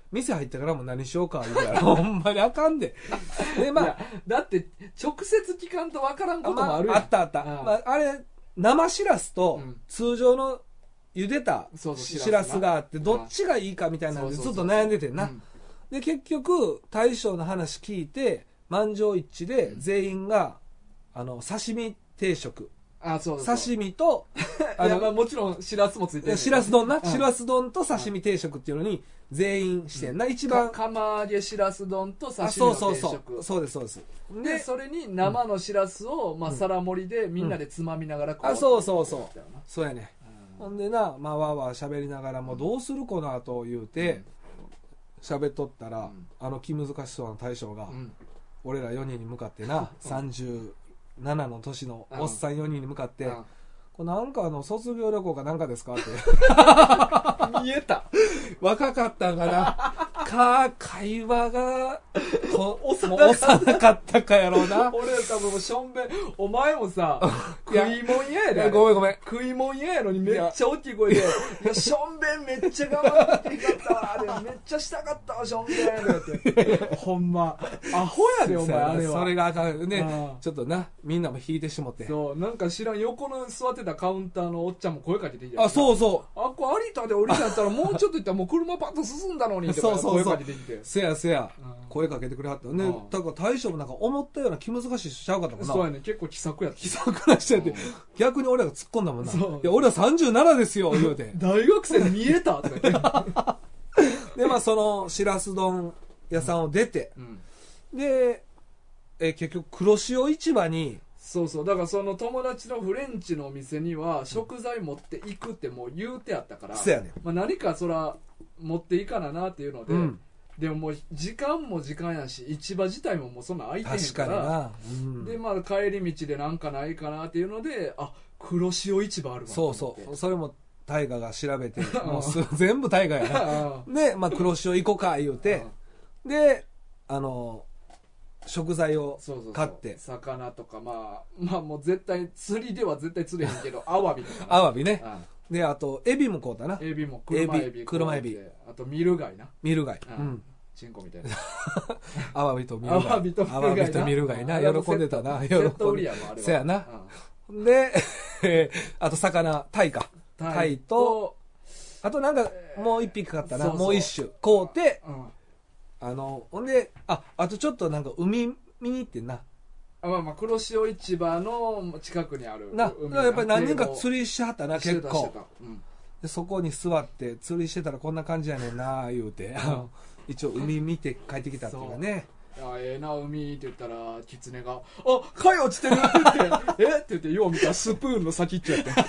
店入ってからも何しようか言うからほんまにあかんで。でまあだって直接聞かんとわからんこともあるやん、 まあ、あったあった、あ,、まあ、あれ生しらすと通常の茹でたしらすがあってどっちがいいかみたいなんでずっと悩んでてんな。で結局大将の話聞いて満場一致で全員があの刺身定食、 あそうそう刺身とあのいやまあもちろんしらすもついてるしらす丼な、しらす丼と刺身定食っていうのに全員してんな、一番釜揚げしらす丼と刺身の定食、 そうそうそうそうですそうです。 でそれに生のしらすを、まあ、皿盛りでみんなでつまみながらこう、 あそうそうそうそうやね。ほんでな、まあわーわー喋りながらもうどうするこの後言うて喋っとったら、あの気難しそうな大将が、俺らよにんに向かってなさんじゅうななの年のおっさんよにんに向かって「これなんかあの卒業旅行かなんかですか?」って見えた若かったんかなか会話がこ幼かったかやろうな。 俺多分しょんべんお前もさ食いもんややで、 ごめんごめん食いもんややのにめっちゃ大きい声で「いやしょんべんめっちゃ我慢できなかったわ」めっちゃしたかったわしょんべんってほんまアホやでお前あれは。 それがあかんね。ちょっとなみんなも引いてしもって、 そうなんか知らん横の座ってたカウンターのおっちゃんも声かけてきて、 あそうそうあこ有田で降りたんやったらもうちょっと行ったらもう車パッと進んだのにって声かけてきてせやせや、うん、声かけてくれはったね、うん、だから大将もなんか思ったような気難しいしちゃうかったもんな。 そうやね結構気さくやった気さくなしちゃって、うん、逆に俺らが突っ込んだもんな。いや俺らさんじゅうななですよ言うて大学生に見えたとか言ってでまあそのしらす丼屋さんを出て、うん、でえ結局黒潮市場にそうそうだからその友達のフレンチのお店には食材持っていくってもう言うてあったから、 そうやね、 まあ、何かそら持っていかななっていうので、うん、でももう時間も時間やし市場自体ももうそんな空いてへんから、 確かにな、うん、 でまあ帰り道でなんかないかなっていうのであ黒潮市場あるわそうそうそれも大河が調べてもうす全部大河やなで、まあ、黒潮行こうか言うてであの食材を買ってそうそうそう魚とかまあまあもう絶対釣りでは絶対釣れへんけどアワビとか、ね、 アワビね、うん、であとエビも買うたな。 エビも車エビ車エビあとミル貝なミル貝、 うん、チンコみたいなアワビとミル貝アワビとミル貝なアワビとミル貝な喜んでたなセット売りやもんあれはそやな、うん、であと魚タイかタイとあとなんかもう一匹買ったな、そうそうもう一種買うて、うんあのほんでああとちょっとなんか海見に行ってんなあ、まあ、まあ黒潮市場の近くにあるなやっぱり何人か釣りしはったな結構、うん、でそこに座って釣りしてたらこんな感じやねんな言うて、うん、一応海見て帰ってきたっていうかねあええな海って言ったらキツネが「あ貝落ちてる」って言って「えっ?」て言ってよう見たらスプーンの先っちょやって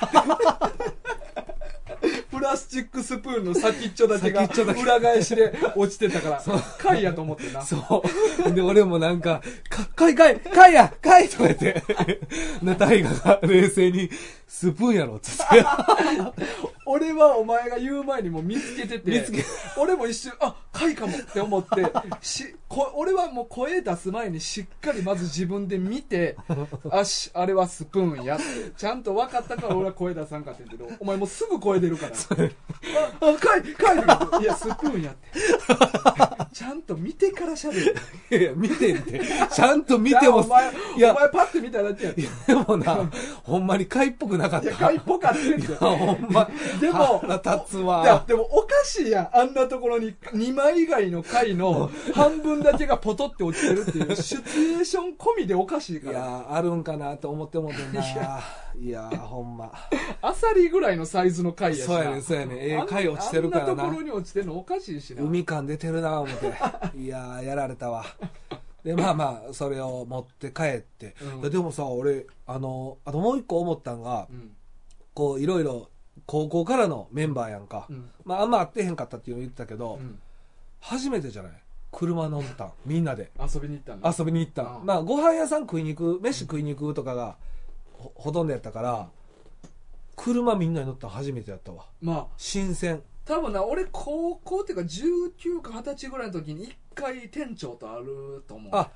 プラスチックスプーンの先っちょだけが裏返しで落ちてたから貝やと思ってな。 そうで俺もなんか「貝貝貝や貝!」とか言ってな大河が冷静に「スプーンやろ」っつって俺はお前が言う前にもう見つけてて見つけ俺も一瞬あ貝かもって思ってしこ俺はもう声出す前にしっかりまず自分で見てあしあれはスプーンやってちゃんと分かったから俺は声出さんかったんけどお前もうすぐ声出るからああ貝貝いやスプーンやってちゃんと見てから喋るいやいや見てってちゃんと見てもお前いやお前パッて見ただけやってでもなほんまに貝っぽくなかった。いや貝っぽかったんですよほんまでも腹立つわ。 いやでもおかしいやんあんなところににまい以外の貝の半分だけがポトって落ちてるっていうシチュエーション込みでおかしいから。 いやあるんかなと思ってもてんな。いやいやほんまアサリぐらいのサイズの貝やしな。 そうやねそうやねええ貝落ちてるからな。 あんなところに落ちてるのおかしいしな。 海感出てるな思っていややられたわでまあまあそれを持って帰って、うん、でもさ俺あのあともう一個思ったんが、うん、こういろいろ高校からのメンバーやんか、うん、まああんま会ってへんかったっていうの言ってたけど、うん、初めてじゃない車乗ったんみんなで遊びに行ったんだ遊びに行ったん、まあご飯屋さん食いに行く飯食いに行くとかが ほ, ほとんどやったから車みんなに乗ったん初めてやったわ。まあ新鮮。 多分な俺高校っていうかじゅうきゅうかはたちぐらいの時に一回店長とあると思う。 あ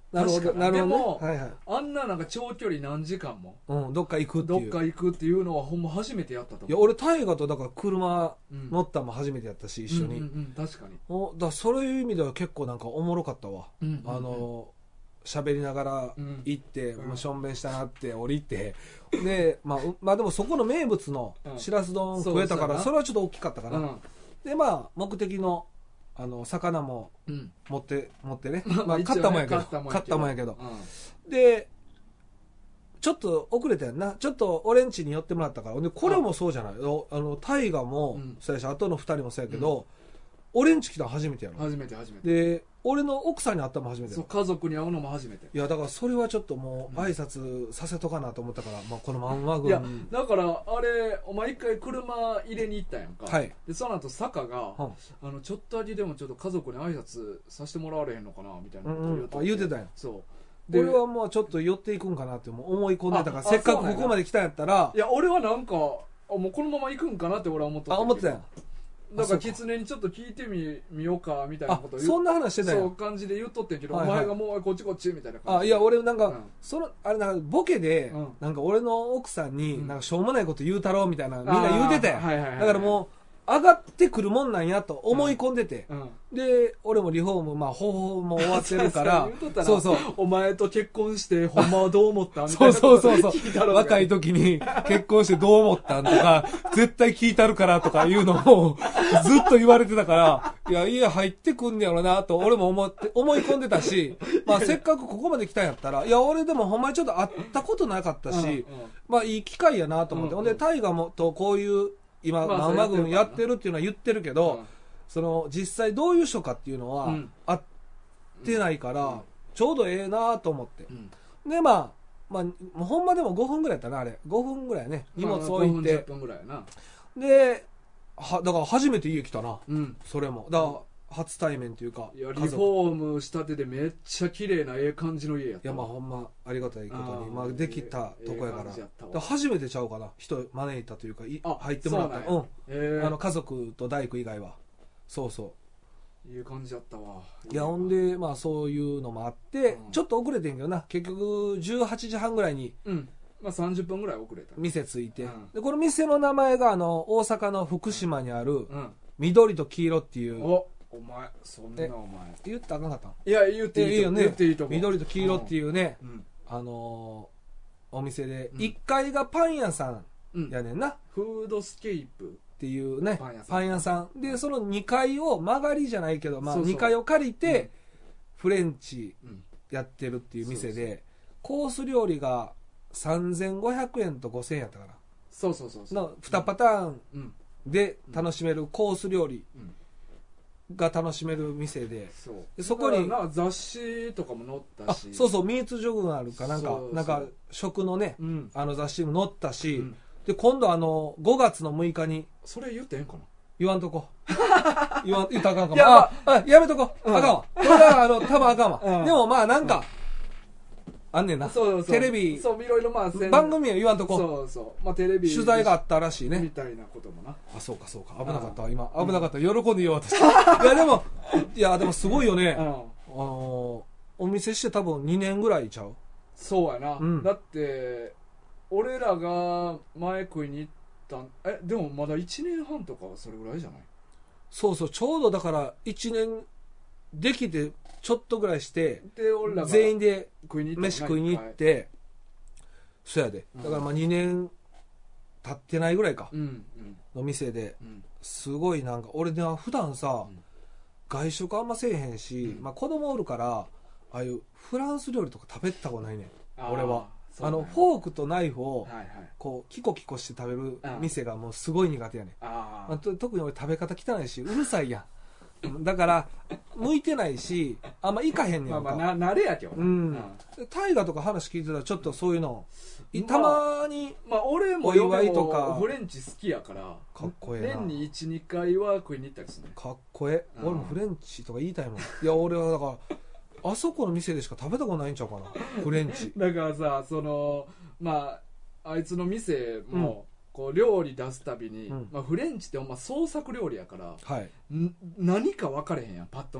なるほど、なるほど、ね。 でも、 はいはい、 あんななんか長距離何時間も、 うん、どっか行くっていう。 どっか行くっていうのはほんま初めてやったと思う。 いや、俺、大河とだから車乗ったのも初めてやったし、うん、一緒に。 うんうんうん、確かに。 おだそういう意味では結構なんかおもろかったわ。うんうんうん、あの、喋りながら行って、うん、もうしょんべんしたなって降りて、で、まあ、まあでもそこの名物のしらす丼食えたから、うん、そ, それはちょっと大きかったかな。うん、で、まあ、目的の、あの魚も持って、うん、持ってね、まあ、買ったもんやけど、買ったもんやけど、うん、でちょっと遅れたやんな、ちょっと俺ん家に寄ってもらったから、でこれもそうじゃない、あの大河もそうやし、あとのふたりもそうやけど、うん、俺ん家来たの初めてやろ。 初めて初めてで俺の奥さんに会ったのも初めてやろ。 そう、家族に会うのも初めて。 いやだからそれはちょっともう挨拶させとかなと思ったから、まあ、このまんま軍。 いやだからあれお前一回車入れに行ったやんか、 はい、 でその後坂が、うん、あのちょっとだけでもちょっと家族に挨拶させてもらわれへんのかなみたいなことを言うと、 うんうん、言うてたやん。 そうで俺はもうちょっと寄っていくんかなって思い込んでたから、せっかくここまで来たんやったら。 いや俺はなんかもうこのまま行くんかなって俺は思ってた。 あ、思ってたやん。 だから狐にちょっと聞いてみみようかみたいなことを言う。 そんな話してたよ。 そう感じで言っとってんけど、はいはい、お前がもうこっちこっちみたいな感じ。 あ、いや俺なんか、うん、そのあれなんかボケで、うん、なんか俺の奥さんになんかしょうもないこと言うたろうみたいな、みんな言うてたよ、はいはいはい、だからもう上がってくるもんなんやと思い込んでて、うんうん、で俺もリフォームまあ方法も終わってるからそうそう、 お前と結婚してほんまはどう思ったみたいなそうそうそうそう若い時に結婚してどう思ったんとか絶対聞いたるからとかいうのをずっと言われてたから、いや家入ってくんねやろなと俺も思って思い込んでたし、まあせっかくここまで来たんやったら、いや俺でもほんまにちょっと会ったことなかったし、うんうん、まあいい機会やなと思って、うんうん、ほんで大河もとこういう今、まんま軍やってるっていうのは言ってるけど、うん、その実際どういう人かっていうのは会ってないから、うん、ちょうどええなと思って、うん、でまあ、まあ、ほんまでもごふんぐらいやったな、あれごふんぐらいね、荷物置いて、まあ、ごふんじゅっぷんぐらいやな。ではだから初めて家来たな、うん、それもだから初対面というか、 いやリフォームしたてでめっちゃ綺麗なええ感じの家やった。 いやまあほんまありがたいことにまあ、できたとこやから、ええから初めてちゃうかな、人招いたというかい入ってもらった、うん、えー、あの家族と大工以外はそうそういう感じやったわ。 いやほんでまあそういうのもあって、うん、ちょっと遅れてんけどな、結局じゅうはちじはんぐらいに、 うん、まあ、さんじゅっぷんぐらい遅れた店着いて、 うん、 でこの店の名前があの大阪の福島にある、うん、緑と黄色っていう、 おお前そんなお前言ったらあかんかったん？ いや言っていいと、いいよね、言っていいとこ。 緑と黄色っていうね、うん、あのー、お店で、うん、いっかいがパン屋さんやねんな、うん、 フードスケープっていうねパン屋さん、パン屋さんで、そのにかいを曲がりじゃないけど、まあ、にかいを借りて、うん、フレンチやってるっていう店で、そうそう、コース料理がさんぜんごひゃくえんとごせんえんやったかな。 そうそうそうそうのにパターンで楽しめるコース料理、うんが楽しめる店で、 そうでそこにな雑誌とかも載ったし、 あそうそう、ミーツジョグあるかなんか、そうそうなんか食のね、うん、あの雑誌も載ったし、うん、で今度あのごがつのむいかに、 それ言ってへんかな、 言わんとこ言わん言ったらあかんかも、ああやめとこ、うん、あかんわ、これはあの多分あかんわ、うん、でもまあなんか、うん、あんねんな、 そうそうテレビ、 そういろいろまあ番組は言わんとこ、 そうそうまあテレビ取材があったらしいねみたいなこともな。 あそうかそうか、危なかったわ今、危なかった、喜んでよ私いやでもいやでもすごいよね、うん、あのお店して多分にねんぐらいちゃう。 そうやな、うん、だって俺らが前食いに行ったんえでもまだいちねんはんとかはそれぐらいじゃない。 そうそう、ちょうどだからいちねんできてちょっとぐらいして、 で俺らが全員で飯食いに行って、そやで、だからまあにねん経ってないぐらいか、うんうん、の店で、うん、すごいなんか俺では普段さ、うん、外食あんませえへんし、うん、まあ子供おるからああいうフランス料理とか食べたことないねん俺は。あのフォークとナイフをこうキコキコして食べる店がもうすごい苦手やねん。あ、まあ、特に俺食べ方汚いしうるさいやんだから向いてないしあんま行かへんねんか。 まあまあな慣れやけどな、 うんうん、大河とか話聞いてたらちょっとそういうの、まあ、たまにまあ俺もお祝いとかフレンチ好きやからかっこええな。 年に いちにかいは食いに行ったりするね。 かっこええ、俺もフレンチとか言いたいもん。いや俺はだからあそこの店でしか食べたことないんちゃうかなフレンチだからさそのまああいつの店も、うん、こう料理出すたびに、うん、まあ、フレンチってほんま創作料理やから、はい、ん何か分かれへんやんパッと見。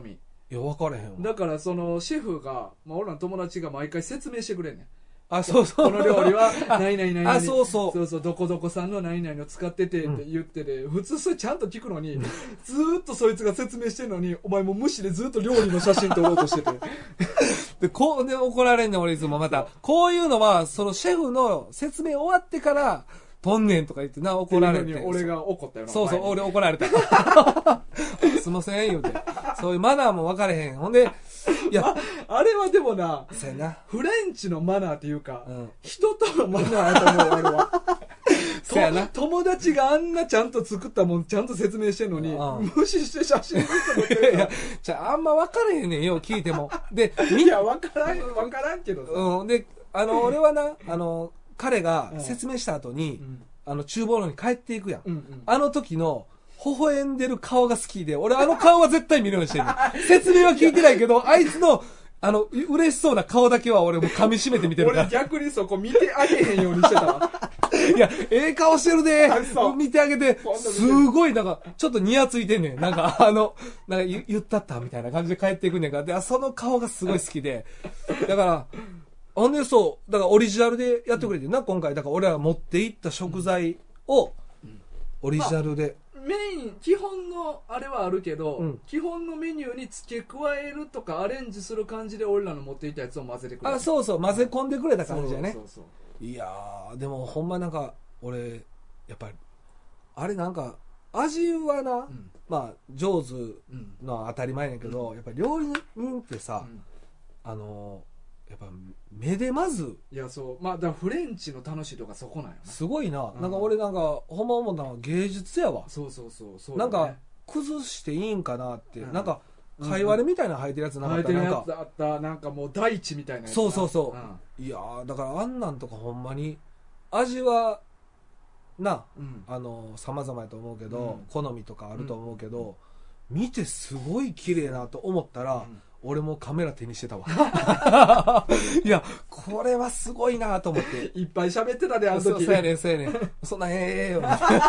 いや分からへんわ。 だからそのシェフが、まあ、俺らの友達が毎回説明してくれんねん。 あ、そうそう。 この料理は何々何々。 あ、そうそう。 そうそう、どこどこさんの何々を使っててって言ってて、うん、普通それちゃんと聞くのに、うん、ずーっとそいつが説明してるのに、お前もう無視でずっと料理の写真撮ろうとしてて。 で、こう、で怒られんねん、俺いつもまた。こういうのは、そのシェフの説明終わってから、とんねんとか言ってな、怒られて。 俺が怒ったよな。 そうそう、俺怒られた。すいません、言うて。そういうマナーも分かれへん。ほんで、 いや、あ、あれはでもな、 そうやな。 フレンチのマナーっていうか、うん、人とのマナーやと思う、俺は。そうやな。友達があんなちゃんと作ったもんちゃんと説明してんのに、うん、無視して写真撮ってる。いや、 じゃあ、あんま分からへんねんよ、聞いても。で、 いや、分からん、分からんけどさ。 うん。で、あの、俺はな、あの、彼が説明した後に、うん、あの、厨房のに帰っていくやん。うんうん、あの時の、微笑んでる顔が好きで、俺あの顔は絶対見るようにしてる。説明は聞いてないけど、あいつの、あの、嬉しそうな顔だけは俺も噛み締めて見てるから。 俺逆にそこ見てあげへんようにしてたわ。 いや、ええ顔してるで。見てあげて、すごいなんか、ちょっとニヤついてんねん。なんか、あの、なんか言, 言ったったみたいな感じで帰っていくねんから。で、その顔がすごい好きで。だから、ほんでそう、だからオリジナルでやってくれてな、今回。だから俺らが持っていった食材を、オリジナルで。 メイン基本のあれはあるけど、うん、基本のメニューに付け加えるとかアレンジする感じで俺らの持っていたやつを混ぜてくれる。 あ、そうそう、混ぜ込んでくれた感じやね。そうそうそう。いやー、でもほんまなんか俺やっぱりあれなんか味はな、うん、まあ上手のは当たり前やけど、うん、やっぱり料理人ってさ、うん、あのやっぱ目でまず、 いやそうまあだからフレンチの楽しいとかそこなんよな。 すごいな、うん、なんか俺なんかほんま思ったのは芸術やわ。 そうそうそうそう、 ね、なんか崩していいんかなって、うん、なんか貝割れみたいな生えてるやつなかった、 生えてるやつあった、なんかもう大地みたいなやつ。 そうそうそう、うん、いやだからあんなんとかほんまに味はな、うん、あの様々やと思うけど、うん、好みとかあると思うけど、うん、見てすごい綺麗なと思ったら、うん俺もカメラ手にしてたわ。いや、これはすごいなと思って。 いっぱい喋ってたで、あの時。 そうやねん、そうやねん。そんなええよ。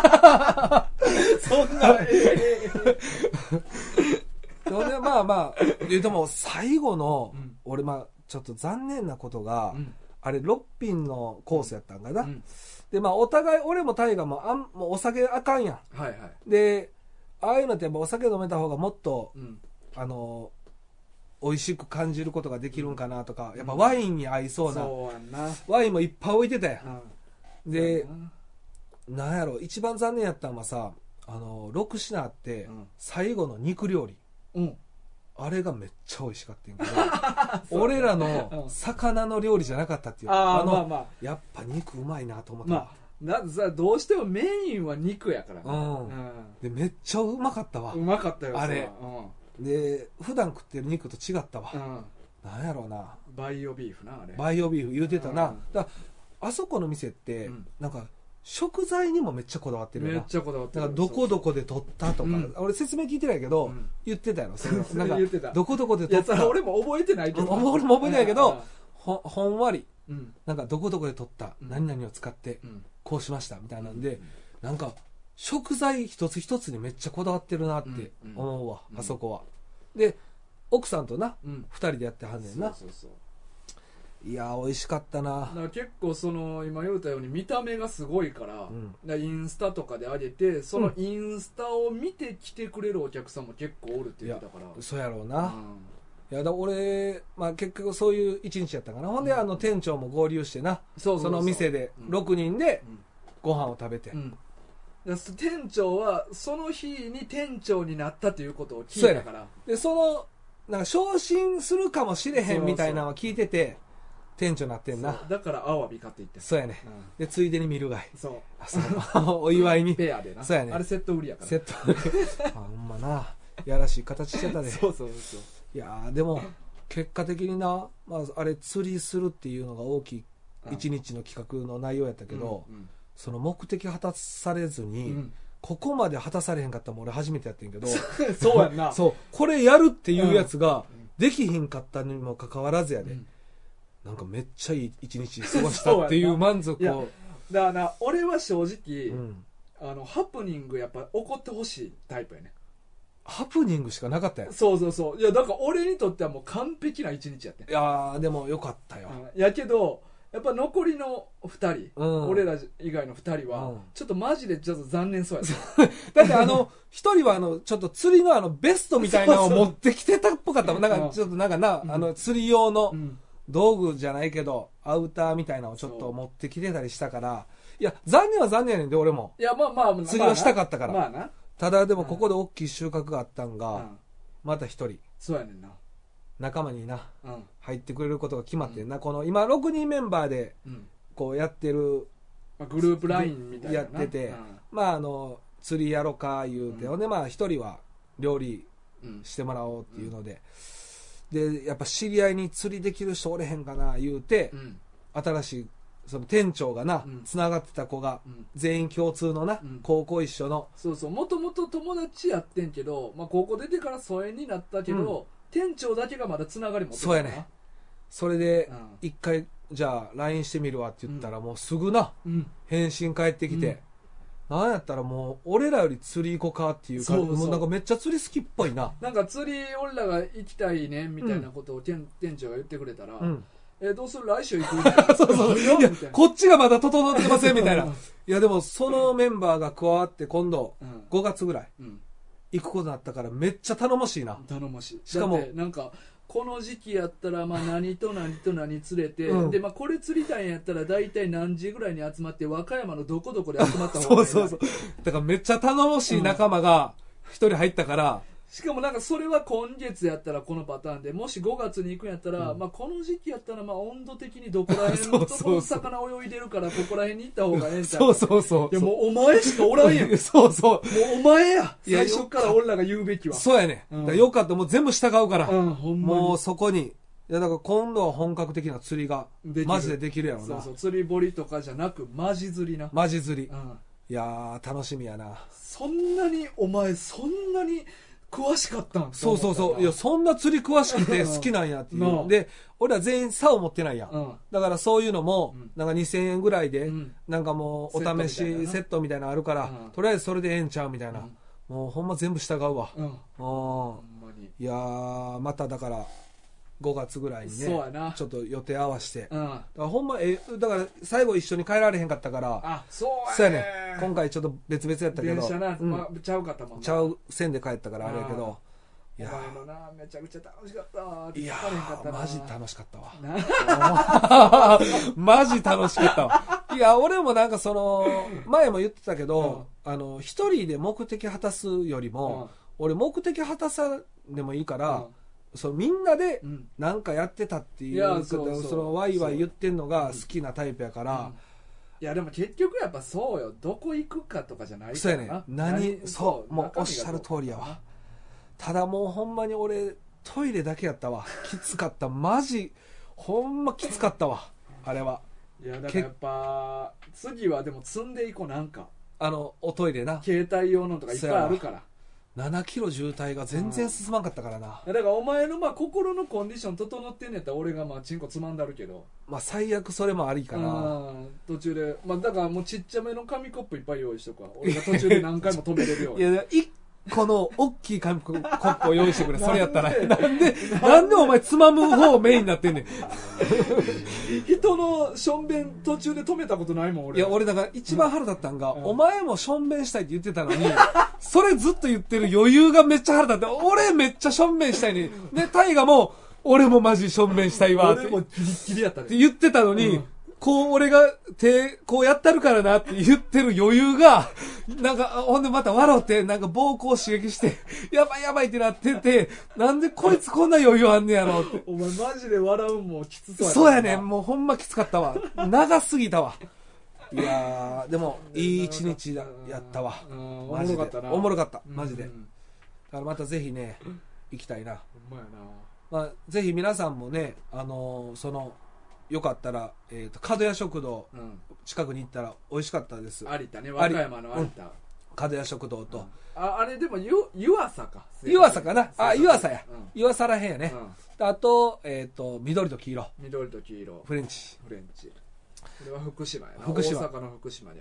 そんなええよ。で、まあまあ、でも最後の、うん、俺まあ、ちょっと残念なことが、うん、あれろっ品のコースやったんかな。うん、で、まあお互い、俺もタイガもあん、もうお酒あかんやん。 はいはい。 で、ああいうのってやっぱお酒飲めた方がもっと、うん、あの、美味しく感じることができるんかなとか、やっぱワインに合いそうな、 そうやんな、 ワインもいっぱい置いてたやん、うん、でなんやろ一番残念やったのはさ、あのろく品あって、うん、最後の肉料理、うん、あれがめっちゃ美味しかったんやけど俺らの魚の料理じゃなかったっていう、うん、あの、まあまあ、やっぱ肉うまいなと思った、まあ、なさどうしてもメインは肉やからね、 うんうん、でめっちゃうまかったわ、 うまかったよあれ、で普段食ってる肉と違ったわ、うん、なんやろうな、 バイオビーフな、あれバイオビーフ言うてたな、うん、だあそこの店って、うん、なんか食材にもめっちゃこだわってるよな、 めっちゃこだわってる、 だからどこどこで取ったとか、うん、俺説明聞いてないけど、うん、言ってたやろ、なんか言ってた、どこどこで取った、 いや俺も覚えてないけど、 俺も覚えてないけど、ほ, ほんわり、うん、なんかどこどこで取った何々を使ってこうしましたみたいなんで、うん、なんか食材一つ一つにめっちゃこだわってるなって思うわ、うん、あそこは。で奥さんとな、うん、ふたりでやってはんねんな。そうそうそう、いや美味しかったな。だから結構その今言うたように見た目がすごいから、うん、だからインスタとかで上げてそのインスタを見て来てくれるお客さんも結構おるって言ってたから、 うん、そうやろうな、うん、いやだ俺、まあ、結局そういう一日やったかな、うん、ほんであの店長も合流してな、そうそうそう、その店でろくにんでご飯を食べて、うんうん、 店長はその日に店長になったということを聞いたから、 でそのなんか昇進するかもしれへんみたいなのを聞いてて店長になってんな。 だからアワビ買っていって、 そうやね、うん、でついでに見るがい、 そうそうお祝いにペアでな、 そうやね、 あれセット売りやから、 セット売りあほんまなやらしい形してたでそうそうそう、 いやでも結果的にな、まあ、あれ釣りするっていうのが大きい一日の企画の内容やったけど、うんうん、その目的果たされずに、うん、ここまで果たされへんかったもん俺初めてやってんけどそうやんなそうこれやるっていうやつができひんかったにもかかわらずやで、うん、なんかめっちゃいい一日過ごしたっていう満足をだからな俺は正直、うん、あのハプニングやっぱ起こってほしいタイプやね。 ハプニングしかなかったやん。 そうそうそう。いや、だから俺にとってはもう完璧な一日やってん。 いやー、でもよかったよ。 うんやけど、やっぱ残りの二人、うん、俺ら以外の二人は、うん、ちょっとマジでちょっと残念そうやっただってあの一人はあのちょっと釣りのあのベストみたいなのを持ってきてたっぽかったもん。なんかちょっとなんかな、うん、あの釣り用の道具じゃないけど、アウターみたいなのをちょっと持ってきてたりしたから、いや残念は残念やねんで、俺も。 いやまあまあ釣りはしたかったから、 まあな、 ただでもここで大きい収穫があったんが、うん、また一人そうやねんな、 仲間にな、 うん、 入ってくれることが決まってんな、うん、この今ろくにんメンバーでこうやってる、 まあ、グループラインみたいなやってて、うん、まああの釣りやろか言うて、ほんでまあ一人は料理してもらおうっていうので、うん、でやっぱ知り合いに釣りできる人おれへんかな言うて、うん、新しいその店長がな、つながってた子が、うん、全員共通のな、うん、高校一緒の、 そうそう、もともと友達やってんけど、まあ、高校出てから疎遠になったけど、うん、店長だけがまだつながり持ってた。 そうやね。それで一回じゃあ ライン してみるわって言ったら、もうすぐな、うん、返信返ってきて、うん、なんやったらもう俺らより釣り行こうかっていうか、もうなんかめっちゃ釣り好きっぽいな。 なんか釣り俺らが行きたいねみたいなことを店、うん、店長が言ってくれたら、うん、えどうする来週行くそうそういやこっちがまだ整ってませんみたいな。いやでもそのメンバーが加わって今度ごがつぐらい行くことになったから、めっちゃ頼もしいな。 頼もしい。しかもなんかこの時期やったらまあ何と何と何釣れて、うん、でまあこれ釣りたいんやったら大体何時ぐらいに集まって和歌山のどこどこで集まった方がいいそうそうそう。だからめっちゃ頼もしい仲間が一人入ったから、うんしかもなんかそれは今月やったらこのパターンで、もしごがつに行くんやったら、うん、まあこの時期やったらまあ温度的にどこら辺のところ魚泳いでるからここら辺に行った方がええんちゃう。 そうそうそう。 いやもうお前しかおらんやん。 そうそう。もうお前や。最初から俺らが言うべきは。 そうやね。うん、だよかった。もう全部従うから。うん、ほんまにもうそこに。いやだから今度は本格的な釣りがマジでできるやろな。 そうそう。釣り堀とかじゃなくマジ釣りな。 マジ釣り。うん、いやー楽しみやな。 そんなにお前そんなに詳しかったん。 そうそうそう。いや、そんな釣り詳しくて好きなんやっていう。で、俺ら全員竿持ってないやん。うん、だからそういうのも、なんかにせんえんぐらいで、うん、なんかもうお試しセットみたいなのあるから、うん、とりあえずそれでええんちゃうみたいな。うん、もうほんま全部従うわ。うん。いやー、まただから、ごがつぐらいにね、そうやなちょっと予定合わせて。うん。だからほんま、え、だから最後一緒に帰られへんかったから、 あ、そうやね。 そうやね。今回ちょっと別々やったけど。 電車な、うんまあ、ちゃうかったもんな。ちゃう線で帰ったからあれやけど。 いやお前のな、めちゃくちゃ楽しかったわ。 いやー、マジ楽しかったわ。マジ楽しかったわ。いや、俺もなんかその、前も言ってたけど、うん、あの、一人で目的果たすよりも、うん、俺目的果たさでもいいから、うんそのみんなで何かやってたっていう、うん、そのワイワイ言ってんのが好きなタイプやから、うんうん、 いやでも結局やっぱそうよ、どこ行くかとかじゃないからな。 そうやね。何そうもうおっしゃる通りやわ。ただもうほんまに俺トイレだけやったわ。きつかったマジほんまきつかったわあれは。 いやだからやっぱ次はでも積んでいこう。なんかあのおトイレな携帯用のとかいっぱいあるから。 ななキロ渋滞が全然進まんかったからな。 だからお前のまあ心のコンディション整ってんねやったら俺がまあチンコつまんだるけど、 まあ最悪それもありかな。 途中でまあだからもうちっちゃめの紙コップいっぱい用意しとくわ。俺が途中で何回も止めれるように。 いやいっこの大きい紙コップを用意してくれ。それやったらなんでなんでお前つまむ方メインになってんねん。 人のしょんべん途中で止めたことないもん俺。 いや俺だから一番腹立ったんが、うん、お前もしょんべんしたいって言ってたのにそれずっと言ってる余裕がめっちゃ腹立って、俺めっちゃしょんべんしたいね。でタイガも俺もマジしょんべんしたいわって俺もギリギリやったねって言ってたのに、うんこう俺が手こうやったるからなって言ってる余裕がなんかほんでまた笑ってなんか膀胱刺激してやばいやばいってなってて、なんでこいつこんな余裕あんねやろって。 お前マジで笑うもんきつそうやな。 そうやねんもうほんまきつかったわ。長すぎたわ。いやーでもいい一日だやったわ。 おもろかったな。 おもろかったマジで。だからまたぜひね行きたいな。 ほんまやな。 まあぜひ皆さんもねあのー、そのよかったら、えー、と角屋食堂、うん、近くに行ったら美味しかったです。 有田ね、和歌山の有田、うん、 角屋食堂と、うん、 あ, あれでも湯浅か湯浅かなあ湯浅や、うん、湯浅らへんやね、うん、あと,、えー、と緑と黄色緑と黄色フレンチフレンチこれは福島やな。 福島大阪の福島にある。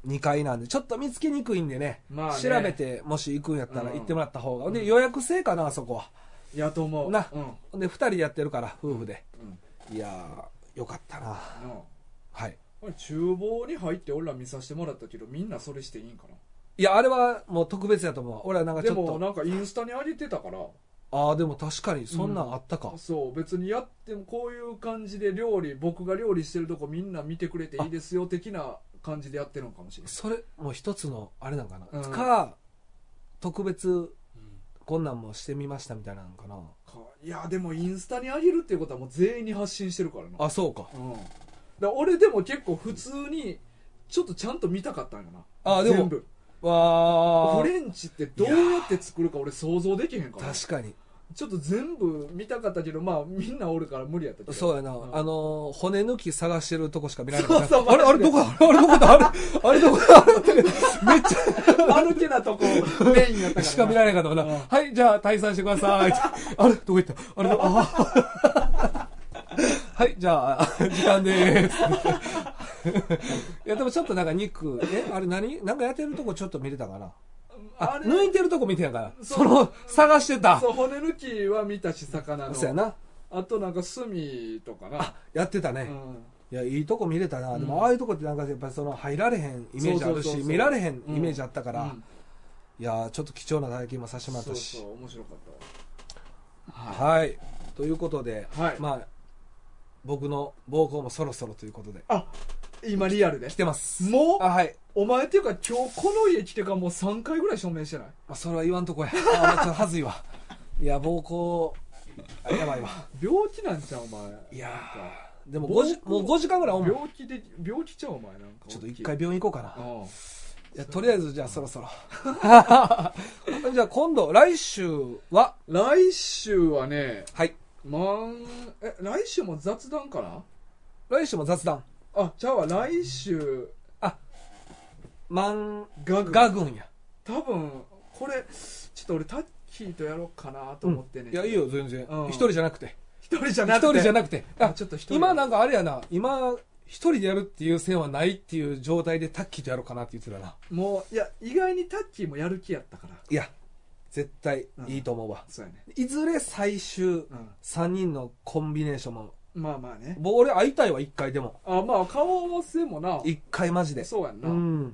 にかいなんでちょっと見つけにくいんでね、まあね、調べてもし行くんやったら行ってもらった方が、うん、で予約制かなあそこは。 やと思うな、うん、でふたりでやってるから夫婦で、うん、いやーよかったな、うん、はい。 厨房に入って俺ら見させてもらったけどみんなそれしていいんかな。 いやあれはもう特別やと思う。俺はなんかちょっとでもなんかインスタに上げてたから。 ああでも確かにそんなんあったか、 うん、そう別にやってもこういう感じで料理僕が料理してるとこみんな見てくれていいですよ的な感じでやってるのかもしれない。 それもう一つのあれなんかな、うん、か特別、うん、こんなんもしてみましたみたいなのかな。 いやでもインスタに上げるっていうことはもう全員に発信してるからな。 あそうか、 うん、だから俺でも結構普通にちょっとちゃんと見たかったんやな。 あでも全部わフレンチってどうやって作るか俺想像できへんから。 確かにちょっと全部見たかったけどまあみんなおるから無理やったけど。 そうやな、うん、あのー、骨抜き探してるとこしか見られない。 そうそうあれあれどこだあれどこだあれあれどこだめっちゃ間抜けなとこメインやったからしか見られなかったから、うん、はいじゃあ退散してくださいあれどこ行ったあれどこあはいじゃあ時間でーすいやでもちょっとなんか肉えあれ何なんかやってるとこちょっと見れたかな。あ抜いてるとこ見てやからそ, その探してた。 そう骨抜きは見たし魚の。 そうやな。 あとなんか炭とかなあやってたね、うん、いやいいとこ見れたな、うん、でもああいうとこってなんかやっぱりその入られへんイメージあるし見られへんイメージあったから、うん、いやちょっと貴重な体験もさせてもらったし。 そうそう面白かったわ。はい、はい、ということで、 はい、 まあ僕の膀胱もそろそろということで。 あ今リアルで来てます。 もうあはいお前っていうか今日この家来てからもうさんかいぐらい証明してない。 あそれは言わんとこやあちょっとはずいわいや膀胱やばいわ病気なんちゃうお前。 いやでもごじもうごじかんぐらいお前病気で病気ちゃうお前なんかちょっと一回病院行こうかな。いやとりあえずじゃあそろそろじゃあ今度来週は来週はねはいまんえ来週も雑談かな。 来週も雑談あじゃあ来週あ漫画画群や多分これちょっと俺タッキーとやろうかなと思ってね、 うん、いやいいよ全然一、うん、人じゃなくて一人じゃなくて一人じゃなくてあちょっと一人今なんかあれやな今一人でやるっていう線はないっていう状態でタッキーとやろうかなって言ってたな。 もういや意外にタッキーもやる気やったからいや絶対いいと思うわ、 うん、そうやね。 いずれ最終さんにんのコンビネーションもまあまあねもう俺会いたいわいっかいでも。 あまあ顔合わせもないっかいマジでそうやんな、 うん、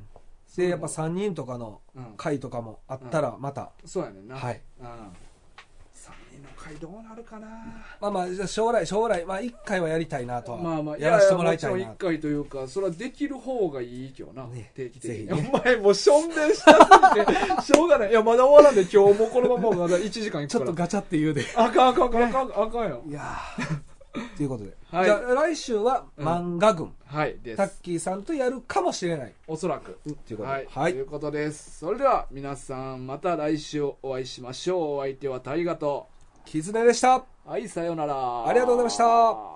でやっぱさんにんとかの会とかもあったらまた、うんうん、そうやねんなはい、 うん、さんにんの会どうなるかな。 まあまあじゃあ将来将来、まあ、いっかいはやりたいなとは、 まあまあ、 やらせてもらいたいな。 いやいやもちろんいっかいというかそれはできる方がいいけどな、ね、定期的に、 ね、 お前もうしょんべんしたすぎてしょうがない。いやまだ終わらんで今日もこのまままだいちじかんいくからちょっとガチャって言うであかんあかんあかんあかんあかんよ。 いやということで、 はい、 じゃあ来週は漫画群、うん、 はいです。 タッキーさんとやるかもしれないおそらく、 うん、ということで、 はいはい、 ということです。それでは皆さんまた来週お会いしましょう。お相手は大河とキツネでした。 はいさようなら。 ありがとうございました。